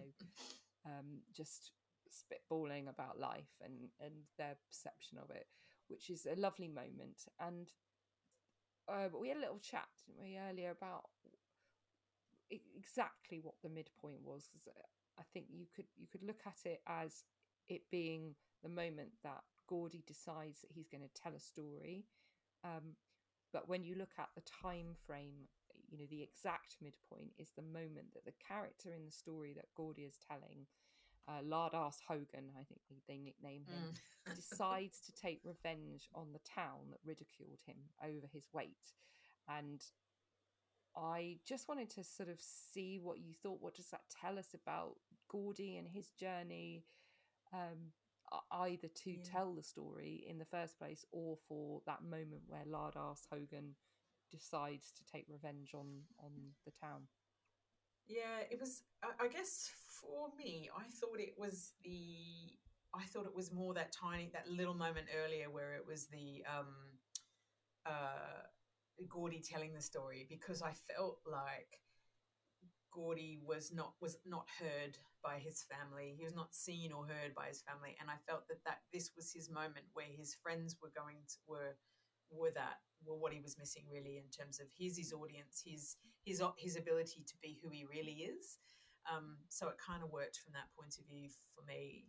just spitballing about life and their perception of it, which is a lovely moment. And but we had a little chat, didn't we, earlier about exactly what the midpoint was. 'Cause I think you could look at it as it being the moment that Gordy decides that he's going to tell a story. But when you look at the time frame, the exact midpoint is the moment that the character in the story that Gordy is telling, Lardass Hogan, I think they nickname him, decides to take revenge on the town that ridiculed him over his weight. And I just wanted to sort of see what you thought. What does that tell us about Gordy and his journey, either to tell the story in the first place or for that moment where Lardass Hogan decides to take revenge on the town? Yeah, it was. I guess for me, I thought it was more that little moment earlier where it was the Gordy telling the story, because I felt like Gordy was not heard by his family. He was not seen or heard by his family, and I felt that this was his moment where his friends were what he was missing, really, in terms of his audience, his ability to be who he really is. So it kind of worked from that point of view for me.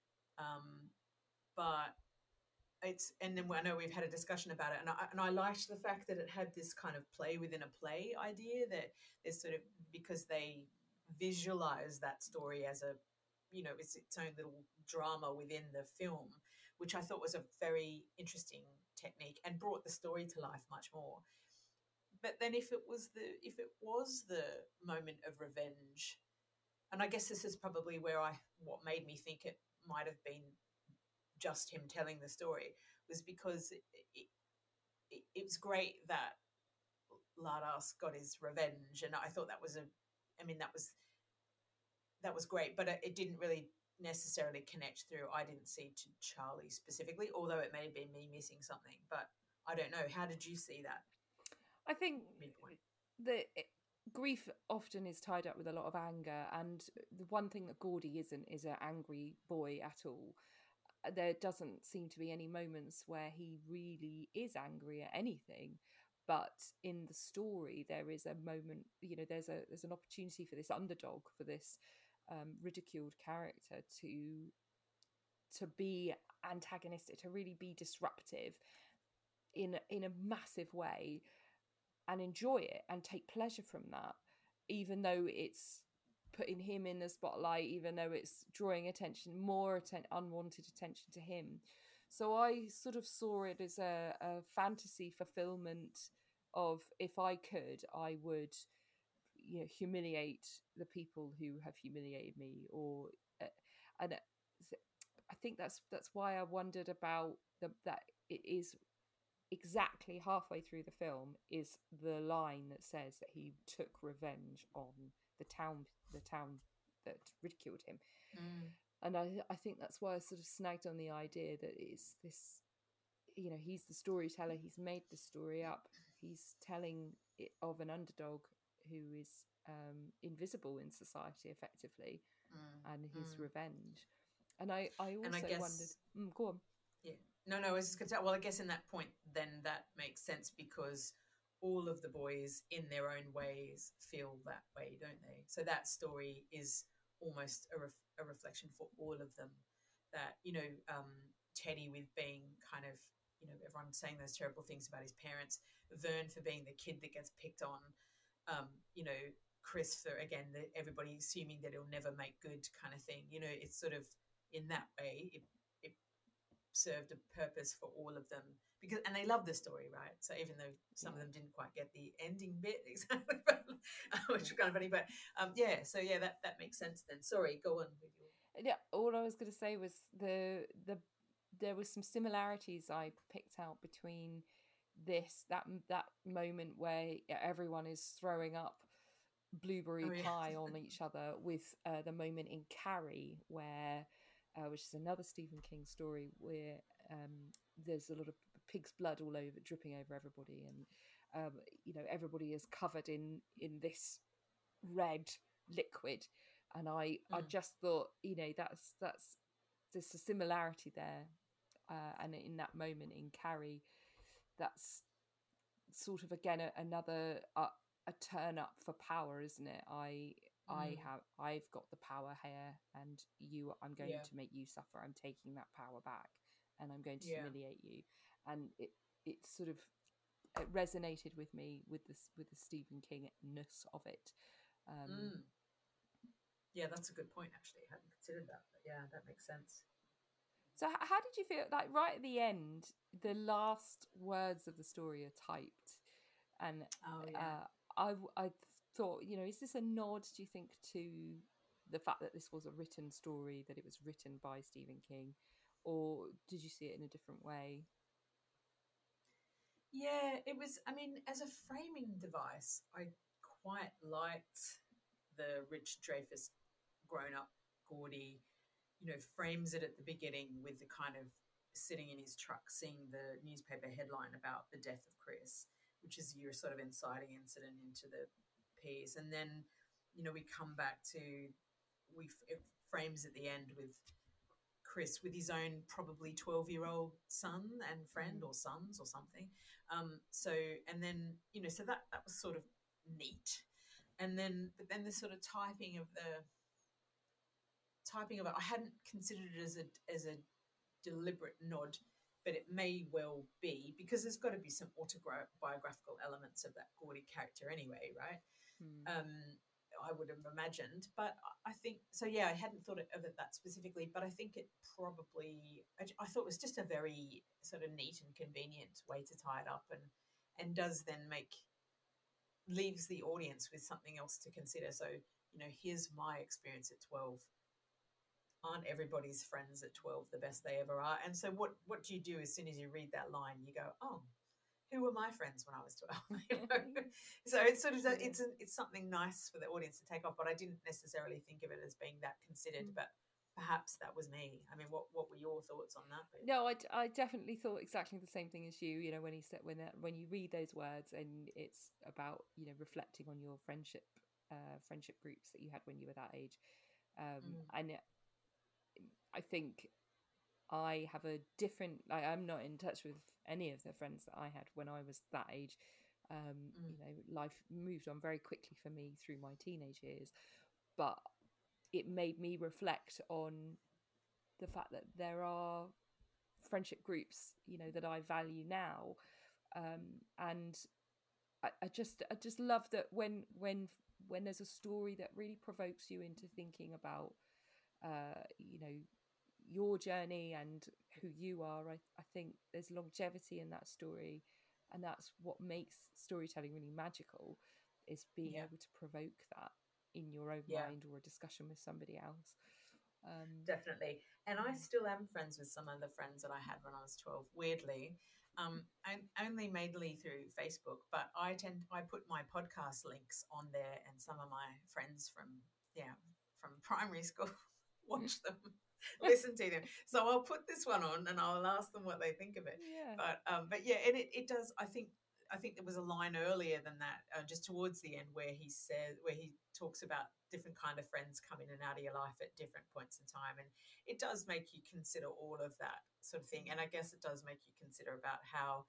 But and then I know we've had a discussion about it, and I liked the fact that it had this kind of play within a play idea, that there's sort of, because they visualize that story as it's its own little drama within the film, which I thought was a very interesting technique and brought the story to life much more. But then if it was the moment of revenge, and I guess this is probably what made me think it might have been just him telling the story, was because it was great that Lardass got his revenge, and I thought that was great, but it didn't really necessarily connect through, I didn't see, to Charlie specifically, although it may have been me missing something. But I don't know, how did you see that? I think midpoint? Grief often is tied up with a lot of anger, and the one thing that Gordy isn't is an angry boy at all. There doesn't seem to be any moments where he really is angry at anything, but in the story there is a moment, there's an opportunity for this underdog, for this ridiculed character to be antagonistic, to really be disruptive in a massive way, and enjoy it and take pleasure from that, even though it's putting him in the spotlight, even though it's drawing unwanted attention to him. So I sort of saw it as a fantasy fulfillment of, if I could, I would humiliate the people who have humiliated me, or and I think that's why I wondered about that it is exactly halfway through the film is the line that says that he took revenge on the town that ridiculed him. And I think that's why I sort of snagged on the idea that it's this, he's the storyteller, he's made the story up, he's telling it of an underdog who is invisible in society effectively, and his revenge. And I also wondered, go on. Yeah. No, I was just going to say, well, I guess in that point, then that makes sense, because all of the boys in their own ways feel that way, don't they? So that story is almost a reflection for all of them. That, Teddy with being kind of, everyone saying those terrible things about his parents, Vern for being the kid that gets picked on, Chris for, again, everybody assuming that he'll never make good kind of thing. It's sort of, in that way, it served a purpose for all of them, and they love the story, right? So even though some of them didn't quite get the ending bit exactly, which is kind of funny, but that makes sense then. Sorry, go on with your. Yeah, all I was going to say was there was some similarities I picked out between that moment where everyone is throwing up blueberry pie on each other, with the moment in Carrie where, which is another Stephen King story, where there's a lot of pig's blood all over, dripping over everybody, and everybody is covered in this red liquid, and I just thought, that's there's a similarity there, and in that moment in Carrie, that's sort of again another a turn up for power, isn't it? I've got the power here, and I'm going to make you suffer. I'm taking that power back, and I'm going to humiliate you. And it sort of it resonated with me with the Stephen King-ness of it. Yeah, that's a good point, actually. I hadn't considered that, but yeah, that makes sense. So how did you feel, like, right at the end, the last words of the story are typed, and I thought, is this a nod, do you think, to the fact that this was a written story, that it was written by Stephen King, or did you see it in a different way? Yeah, it was, I mean, as a framing device, I quite liked the Richard Dreyfuss grown-up Gordy, frames it at the beginning with the kind of sitting in his truck, seeing the newspaper headline about the death of Chris, which is your sort of inciting incident into the piece. And then, we come back to, it frames at the end with Chris with his own probably 12-year-old son and friend, or sons or something. And then, so that was sort of neat. And then, but then the sort of typing of it, I hadn't considered it as a deliberate nod, but it may well be, because there's got to be some autobiographical elements of that Gordy character anyway, right? I would have imagined, but I think so. Yeah, I hadn't thought of it that specifically, but I think it probably, I thought it was just a very sort of neat and convenient way to tie it up, and does then leaves the audience with something else to consider. So, here's my experience at 12. Aren't everybody's friends at 12 the best they ever are? And so what do you do as soon as you read that line? You go, oh, who were my friends when I was 12? So it's sort of it's something nice for the audience to take off, but I didn't necessarily think of it as being that considered. But perhaps that was me. I mean, what were your thoughts on that? No, I definitely thought exactly the same thing as you. When he said, when you read those words, and it's about reflecting on your friendship groups that you had when you were that age, and I think I have a different, I'm not in touch with any of the friends that I had when I was that age. Life moved on very quickly for me through my teenage years, but it made me reflect on the fact that there are friendship groups, that I value now. And I just love that when there's a story that really provokes you into thinking about, your journey and who you are, I think there's longevity in that story, and that's what makes storytelling really magical, is being able to provoke that in your own mind or a discussion with somebody else. Definitely. And I still am friends with some of the friends that I had when I was 12, weirdly. And only mainly through Facebook, but I put my podcast links on there, and some of my friends from primary school watch them, listen to them. So I'll put this one on and I'll ask them what they think of it. But yeah, and it does. I think there was a line earlier than that, just towards the end, where he talks about different kind of friends come in and out of your life at different points in time, and it does make you consider all of that sort of thing. And I guess it does make you consider about how,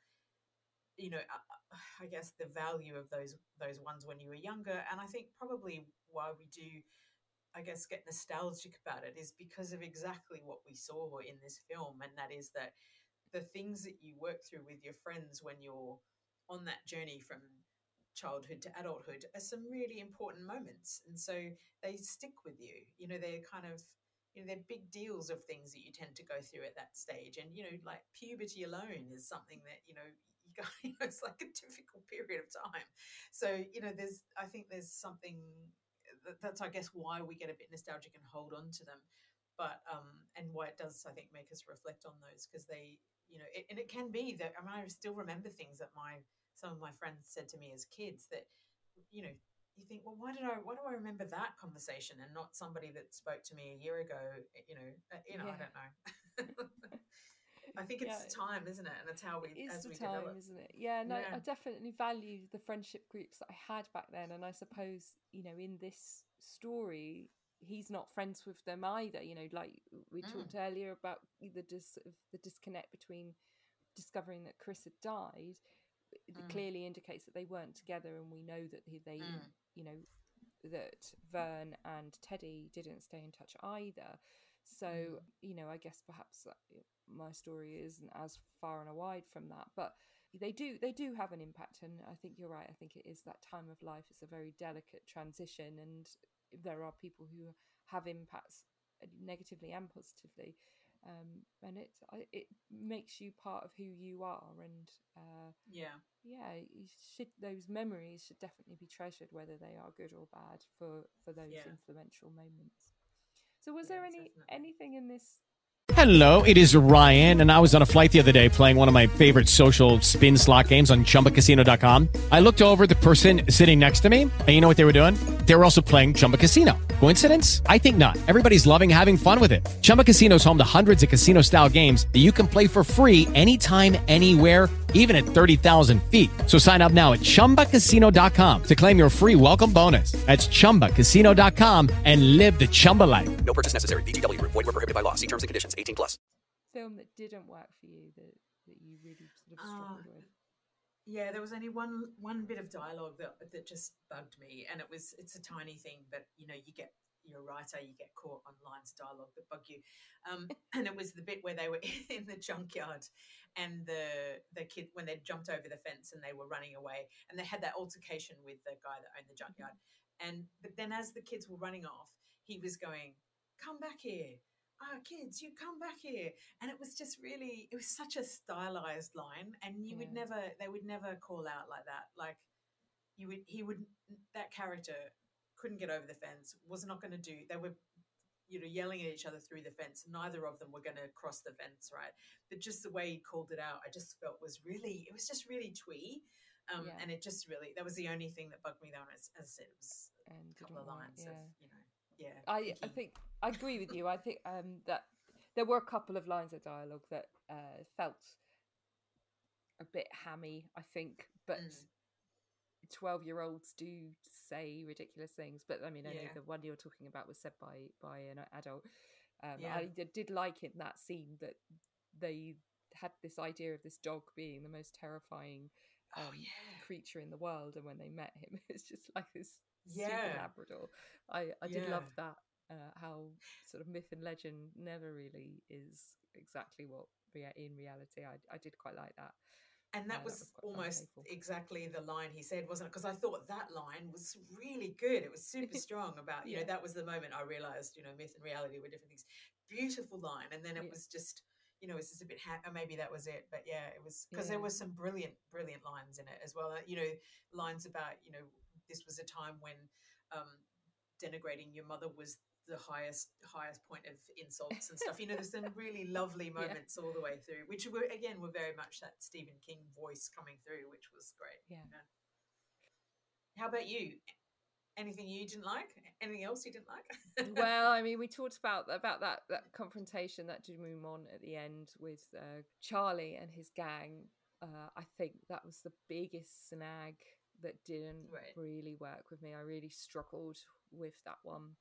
I guess the value of those ones when you were younger. And I think probably why we do, I guess, get nostalgic about it is because of exactly what we saw in this film, and that is that the things that you work through with your friends when you're on that journey from childhood to adulthood are some really important moments, and so they stick with you. They're kind of, they're big deals of things that you tend to go through at that stage. And like puberty alone is something that you got, it's like a difficult period of time. So I think there's something that's, I guess, why we get a bit nostalgic and hold on to them, but and why it does, I think, make us reflect on those, because they, and it can be that, I mean, I still remember things that some of my friends said to me as kids that, you think, well, why do I remember that conversation and not somebody that spoke to me a year ago? I don't know. I think it's time, isn't it? And it's how It's the time, develop. isn't it? Yeah, no, I definitely value the friendship groups that I had back then, and I suppose in this story, he's not friends with them either. Like we talked earlier about the disconnect between discovering that Chris had died. It clearly indicates that they weren't together, and we know that they that Vern and Teddy didn't stay in touch either. So I guess perhaps my story isn't as far and wide from that, but they do have an impact. And I think you're right. I think it is that time of life. It's a very delicate transition, and there are people who have impacts negatively and positively. And it makes you part of who you are, and those memories should definitely be treasured, whether they are good or bad, for those influential moments. So was there anything in this? Hello, it is Ryan, and I was on a flight the other day playing one of my favorite social spin slot games on ChumbaCasino.com. I looked over the person sitting next to me, and you know what they were doing? They were also playing Chumba Casino. Coincidence? I think not. Everybody's loving having fun with it. Chumba Casino is home to hundreds of casino-style games that you can play for free anytime, anywhere, even at 30,000 feet. So sign up now at ChumbaCasino.com to claim your free welcome bonus. That's ChumbaCasino.com and live the Chumba life. No purchase necessary. VGW. Void were prohibited by law. See terms and conditions. 18+. Film that didn't work for you that you really sort of struggled with. Yeah, there was only one bit of dialogue that just bugged me, and it's a tiny thing, but you're a writer, you get caught on lines of dialogue that bug you, and it was the bit where they were in the junkyard, and the kid, when they jumped over the fence and they were running away, and they had that altercation with the guy that owned the junkyard, but then as the kids were running off, he was going, "Come back here. Kids, you come back here." And it was such a stylized line, and they would never call out like that. Like that character couldn't get over the fence, was not going to do, they were, yelling at each other through the fence. Neither of them were going to cross the fence, right? But just the way he called it out, I just felt it was just really twee. And it just really, that was the only thing that bugged me though. As I said, it was a couple of lines of, I think I agree with you. I think that there were a couple of lines of dialogue that felt a bit hammy, I think, but 12-year-olds do say ridiculous things. But I mean, I know the one you're talking about was said by an adult. I did like in that scene that they had this idea of this dog being the most terrifying creature in the world, and when they met him, it's just like this super Labrador. I did love that, how sort of myth and legend never really is exactly what in reality. I did quite like that. And that was almost exactly the line he said, wasn't it? Because I thought that line was really good. It was super strong about, that was the moment I realised, myth and reality were different things. Beautiful line. And then it was just, it's just a bit, maybe that was it. But it was, because there were some brilliant lines in it as well. Lines about, this was a time when denigrating your mother was the highest point of insults and stuff. There's some really lovely moments all the way through, which were very much that Stephen King voice coming through, which was great. How about you? Anything you didn't like? Anything else you didn't like? Well, I mean, we talked about that confrontation, that denouement at the end with Charlie and his gang. I think that was the biggest snag that didn't really work with me. I really struggled with that one.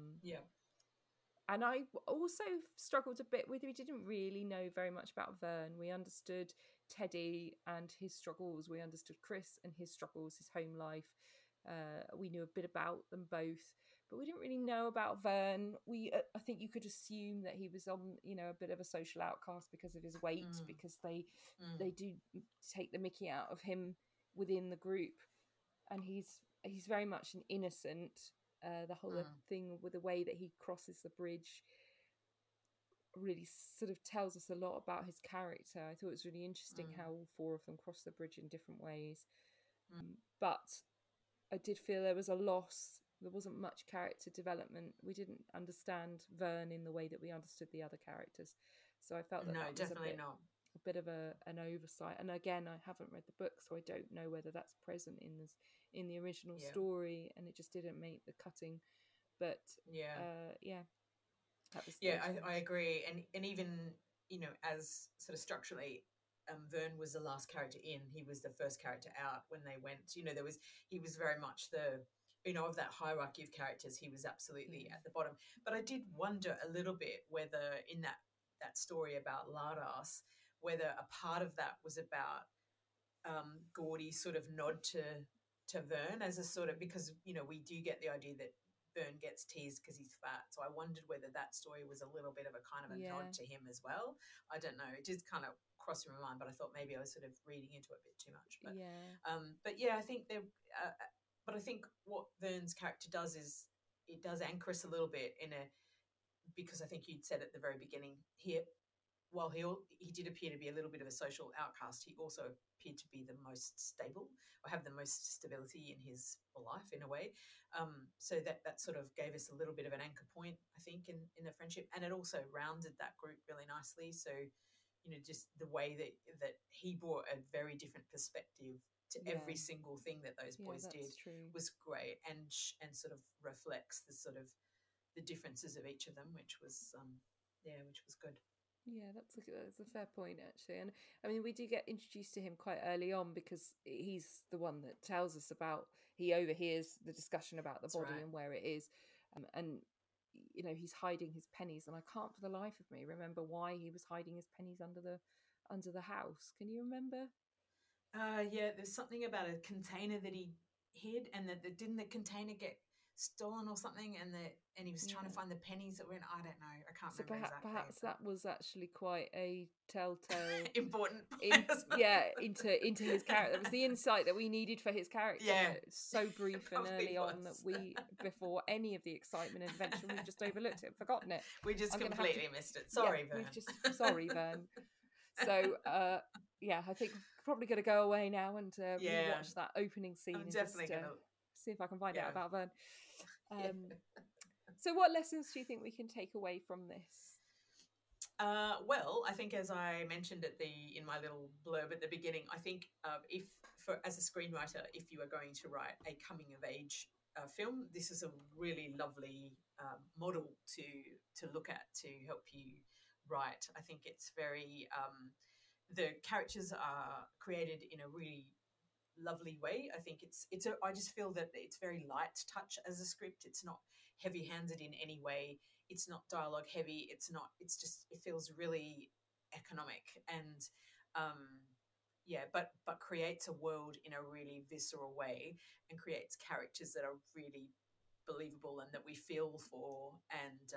And I also struggled a bit with, we didn't really know very much about Vern. We understood Teddy and his struggles. We understood Chris and his struggles, his home life. We knew a bit about them both, but we didn't really know about Vern. I think you could assume that he was on, a bit of a social outcast because of his weight, because they do take the mickey out of him within the group, and he's very much an innocent. The whole thing with the way that he crosses the bridge really sort of tells us a lot about his character. I thought it was really interesting how all four of them cross the bridge in different ways. But I did feel there was a loss. There wasn't much character development. We didn't understand Vern in the way that we understood the other characters. So I felt that was a bit of an oversight. And again, I haven't read the book, so I don't know whether that's present in the original Yeah. story, and it just didn't make the cutting. But Yeah. that was I agree. And even, as sort of structurally, Vern was the last character in. He was the first character out when they went. He was very much the, of that hierarchy of characters. He was absolutely at the bottom. But I did wonder a little bit whether in that story about Lardas, whether a part of that was about Gordy's sort of nod to Vern as a sort of, because we do get the idea that Vern gets teased because he's fat. So I wondered whether that story was a little bit of a kind of a nod to him as well. I don't know. It did kind of cross my mind, but I thought maybe I was sort of reading into it a bit too much. But I think but I think what Vern's character does is it does anchor us a little bit because I think you'd said at the very beginning here, while he did appear to be a little bit of a social outcast, he also appeared to be the most stable, or have the most stability in his life in a way. So that sort of gave us a little bit of an anchor point, I think, in the friendship, and it also rounded that group really nicely. So, just the way that he brought a very different perspective to every single thing that those boys did was great, and sort of reflects the sort of the differences of each of them, which was good. Yeah, that's a fair point, actually. And I mean, we do get introduced to him quite early on because he's the one that tells us he overhears the discussion about the body and where it is. And, he's hiding his pennies. And I can't for the life of me remember why he was hiding his pennies under the house. Can you remember? There's something about a container that he hid, and didn't the container get stolen or something, and he was trying to find the pennies that were in. I don't know. I can't remember exactly. Perhaps that was actually quite a telltale important. Into his character. That was the insight that we needed for his character. Yeah, so brief and early on that we, before any of the excitement and adventure, we've just overlooked it, forgotten it. We just completely missed it. Sorry, Vern. Sorry, Vern. So, I think I'm probably going to go away now and rewatch that opening scene. I'm definitely going to see if I can find out about Vern. So what lessons do you think we can take away from this? Well, I think, as I mentioned in my little blurb at the beginning, I think as a screenwriter, if you are going to write a coming of age film, this is a really lovely model to look at to help you write. I think it's very the characters are created in a really lovely way. I think I just feel that it's very light touch as a script. It's not heavy-handed in any way. It's not dialogue heavy. It feels really economic and but creates a world in a really visceral way, and creates characters that are really believable and that we feel for, and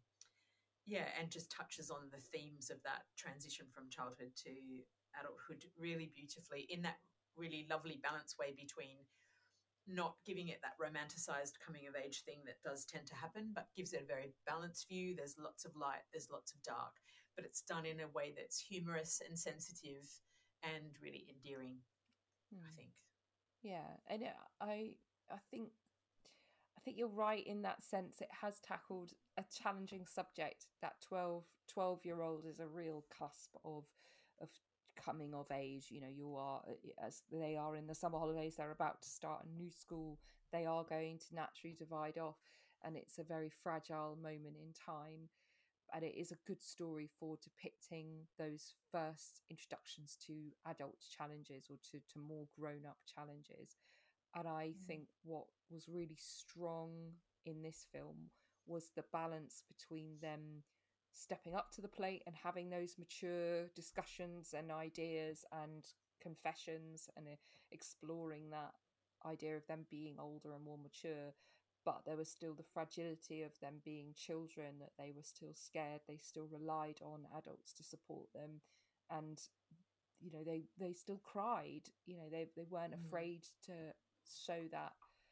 and just touches on the themes of that transition from childhood to adulthood really beautifully, in that really lovely balanced way between not giving it that romanticized coming of age thing that does tend to happen, but gives it a very balanced view. There's lots of light, there's lots of dark, but it's done in a way that's humorous and sensitive and really endearing, I think. Yeah, and I think you're right in that sense. It has tackled a challenging subject. That 12-year-old is a real cusp of coming of age. You are, as they are in the summer holidays, they're about to start a new school. They are going to naturally divide off, and it's a very fragile moment in time. And it is a good story for depicting those first introductions to adult challenges, or to more grown-up challenges. And I think what was really strong in this film was the balance between them stepping up to the plate and having those mature discussions and ideas and confessions, and exploring that idea of them being older and more mature. But there was still the fragility of them being children, that they were still scared. They still relied on adults to support them. And, they still cried. They weren't afraid to show that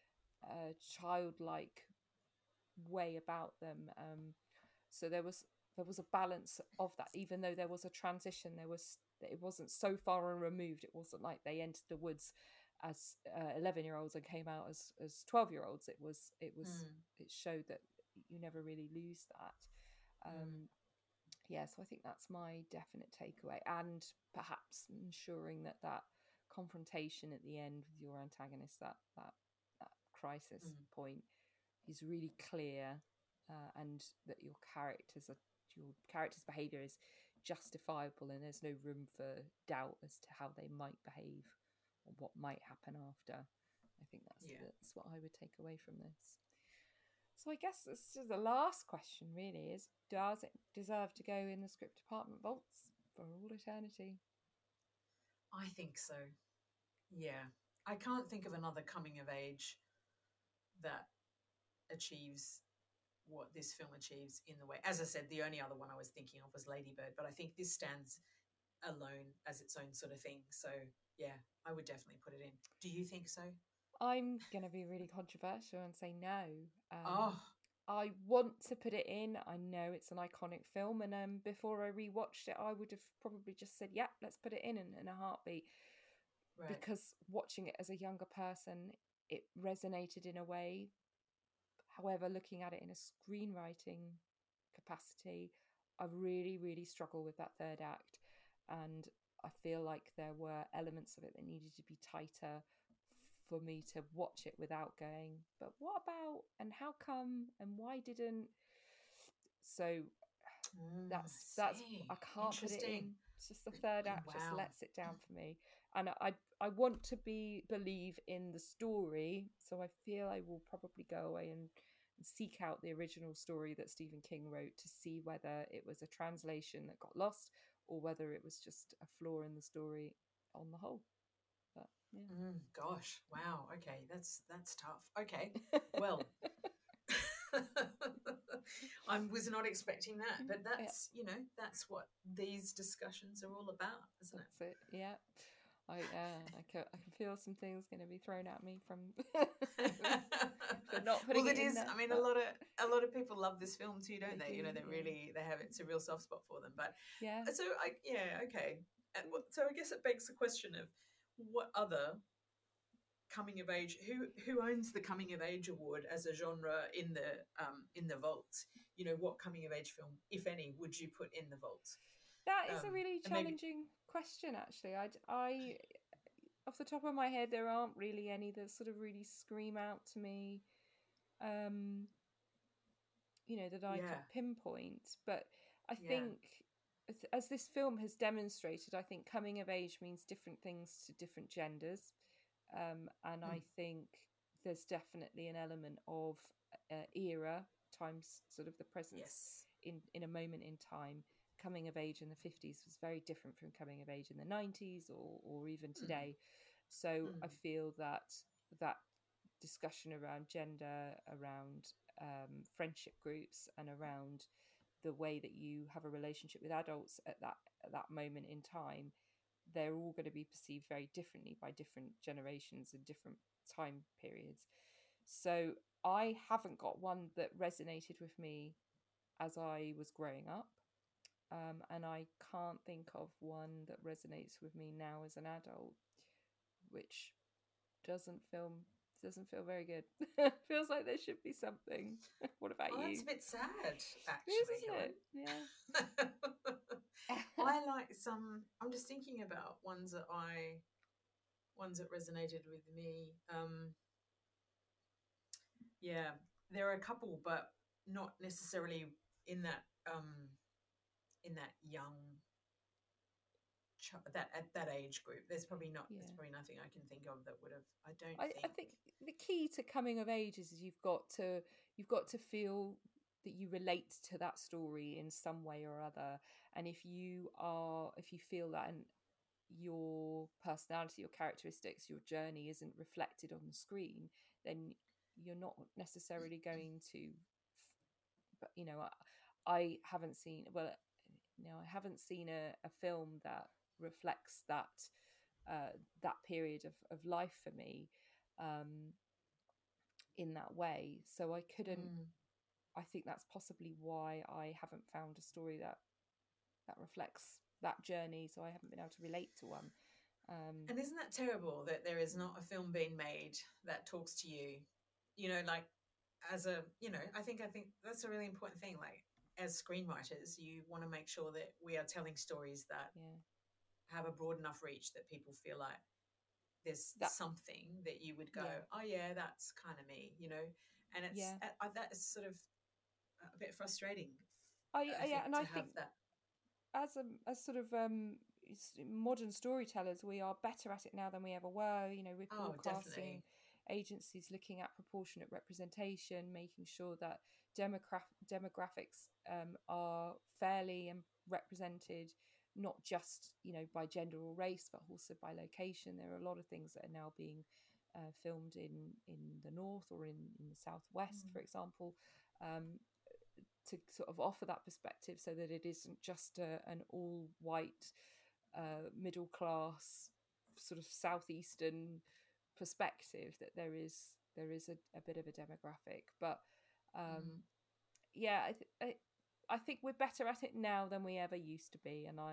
childlike way about them. So there was a balance of that, even though there was a transition. It wasn't so far removed. It wasn't like they entered the woods as 11-year-olds and came out as 12-year-olds. It showed that you never really lose that. So I think that's my definite takeaway, and perhaps ensuring that confrontation at the end with your antagonist, that crisis point, is really clear, and that your character's behavior is justifiable, and there's no room for doubt as to how they might behave or what might happen after. I think that's what I would take away from this. So I guess this is the last question, really, is does it deserve to go in the script department vaults for all eternity? I think so. Yeah. I can't think of another coming of age that achieves what this film achieves in the way. As I said, the only other one I was thinking of was Lady Bird, but I think this stands alone as its own sort of thing. So yeah, I would definitely put it in. Do you think so? I'm going to be really controversial and say no. I want to put it in. I know it's an iconic film, and before I rewatched it, I would have probably just said, yeah, let's put it in a heartbeat. Right. Because watching it as a younger person, it resonated in a way. However, looking at it in a screenwriting capacity, I really, really struggle with that third act. And I feel like there were elements of it that needed to be tighter for me to watch it without going, but what about, and how come, and why didn't? So that's I can't put it in. It's just the third act just lets it down for me. And I want to believe in the story, so I feel I will probably go away and seek out the original story that Stephen King wrote to see whether it was a translation that got lost or whether it was just a flaw in the story on the whole. But yeah. Gosh, wow. Okay, that's tough. Okay, well, I was not expecting that, but that's that's what these discussions are all about, isn't it? That's it. Yeah. I can feel some things going to be thrown at me from for not putting it in there. I mean, a lot of people love this film too, don't they? It's a real soft spot for them. But yeah. So okay. So I guess it begs the question of what other coming of age, who owns the coming of age award as a genre in the vault? What coming of age film, if any, would you put in the vault? That is a really challenging question, actually. I off the top of my head, there aren't really any that sort of really scream out to me, that I could pinpoint. But I think, as this film has demonstrated, I think coming of age means different things to different genders. And I think there's definitely an element of era, times sort of the presence in a moment in time. Coming of age in the 50s was very different from coming of age in the 90s or even today. So I feel that discussion around gender, around friendship groups, and around the way that you have a relationship with adults at that moment in time, they're all going to be perceived very differently by different generations and different time periods. So I haven't got one that resonated with me as I was growing up. And I can't think of one that resonates with me now as an adult, which doesn't feel very good. Feels like there should be something. What about you? That's a bit sad, actually. It is, isn't it? Yeah. I like some. I'm just thinking about ones that resonated with me. There are a couple, but not necessarily in that young at that age group. There's probably nothing I can think of that would have. I think the key to coming of age is you've got to feel that you relate to that story in some way or other. And if you feel that and your personality, your characteristics, your journey isn't reflected on the screen, then you're not necessarily going to. But I haven't seen a film that reflects that period of life for me in that way. So I couldn't. I think that's possibly why I haven't found a story that reflects that journey. So I haven't been able to relate to one. And isn't that terrible that there is not a film being made that talks to you? Like as a, I think that's a really important thing. Like as screenwriters, you want to make sure that we are telling stories that have a broad enough reach that people feel like there's something that you would go, oh yeah, that's kind of me, you know, and it's that is sort of a bit frustrating. I think that as sort of modern storytellers, we are better at it now than we ever were. You know, with broadcasting agencies looking at proportionate representation, making sure that demographics are fairly and represented, not just, you know, by gender or race, but also by location. There are a lot of things that are now being filmed in the north or in the southwest, for example, to sort of offer that perspective, so that it isn't just an all white middle class sort of southeastern perspective, that there is a bit of a demographic. But I think we're better at it now than we ever used to be. And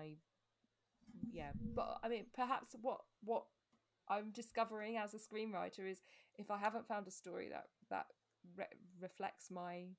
but I mean, perhaps what I'm discovering as a screenwriter is, if I haven't found a story that reflects my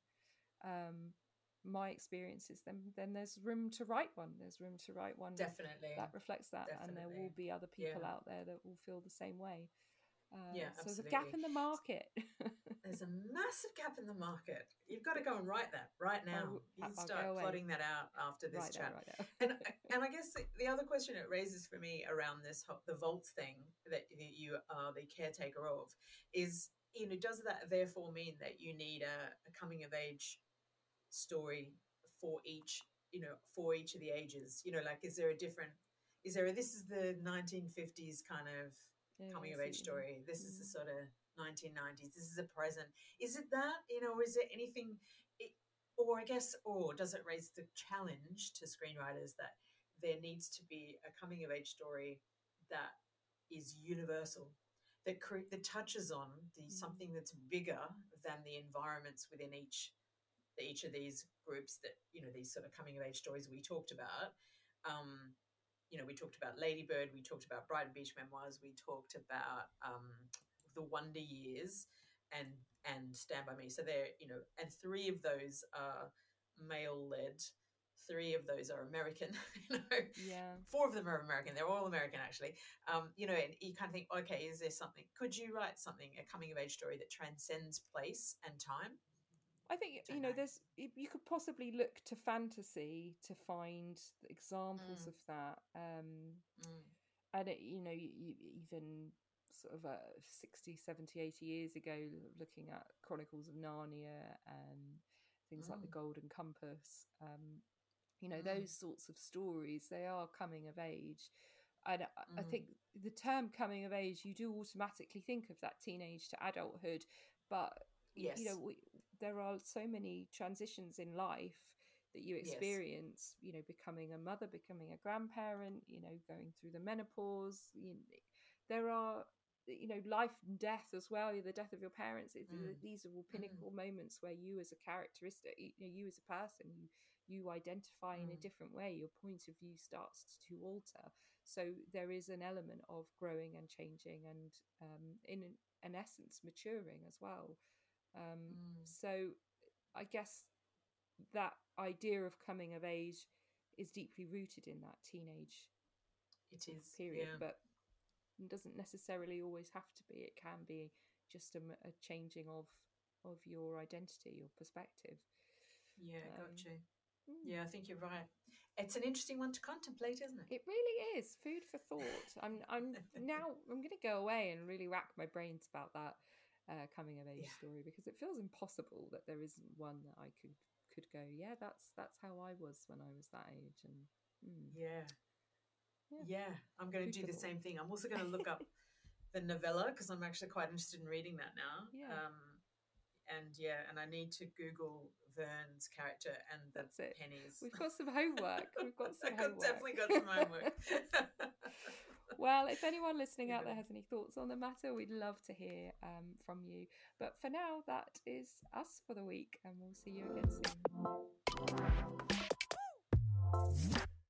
my experiences, then there's room to write one. There's room to write one definitely that reflects that, and there will be other people out there that will feel the same way. So there's a gap in the market. There's a massive gap in the market. You've got to go and write that right now. You can start plotting that out after this chat. And I guess the other question it raises for me around this, the Vault thing that you are the caretaker of, is, you know, does that therefore mean that you need a coming of age story for each of the ages? You know, like, is there this is the 1950s kind of coming of age story, this is the sort of 1990s, this is a present, is it that, you know, or is it anything, or does it raise the challenge to screenwriters that there needs to be a coming of age story that is universal, that touches on something that's bigger than the environments within each of these groups, that, you know, these sort of coming of age stories we talked about. You know, we talked about Lady Bird, we talked about Brighton Beach Memoirs, we talked about The Wonder Years and Stand By Me. So they're, you know, and 3 of those are male-led, 3 of those are American, you know. 4 of them are American. They're all American, actually. You know, and you kind of think, okay, is there something, could you write something, a coming of age story that transcends place and time? I think, you know, you could possibly look to fantasy to find examples of that. And, you know, even sort of 60, 70, 80 years ago, looking at Chronicles of Narnia and things like The Golden Compass, you know, those sorts of stories, they are coming of age. And I think the term coming of age, you do automatically think of that teenage to adulthood, but you know, there are so many transitions in life that you experience, you know, becoming a mother, becoming a grandparent, you know, going through the menopause. There are, you know, life and death as well, the death of your parents. These are all pinnacle moments where you as a characteristic, you know, you as a person, you identify in a different way. Your point of view starts to alter. So there is an element of growing and changing and in an essence maturing as well. So I guess that idea of coming of age is deeply rooted in that teenage period, but it doesn't necessarily always have to be. It can be just a changing of your identity, your perspective. Gotcha. I think you're right. It's an interesting one to contemplate, isn't it? It really is. Food for thought. I'm going to go away and really rack my brains about that coming of age story, because it feels impossible that there isn't one that I could go, yeah, that's how I was when I was that age. And I'm going to do the same thing. I'm also going to look up the novella, because I'm actually quite interested in reading that now. And I need to Google Vern's character and the pennies. We've got some homework. Definitely got some homework. Well, if anyone listening out there has any thoughts on the matter, we'd love to hear from you. But for now, that is us for the week, and we'll see you again soon.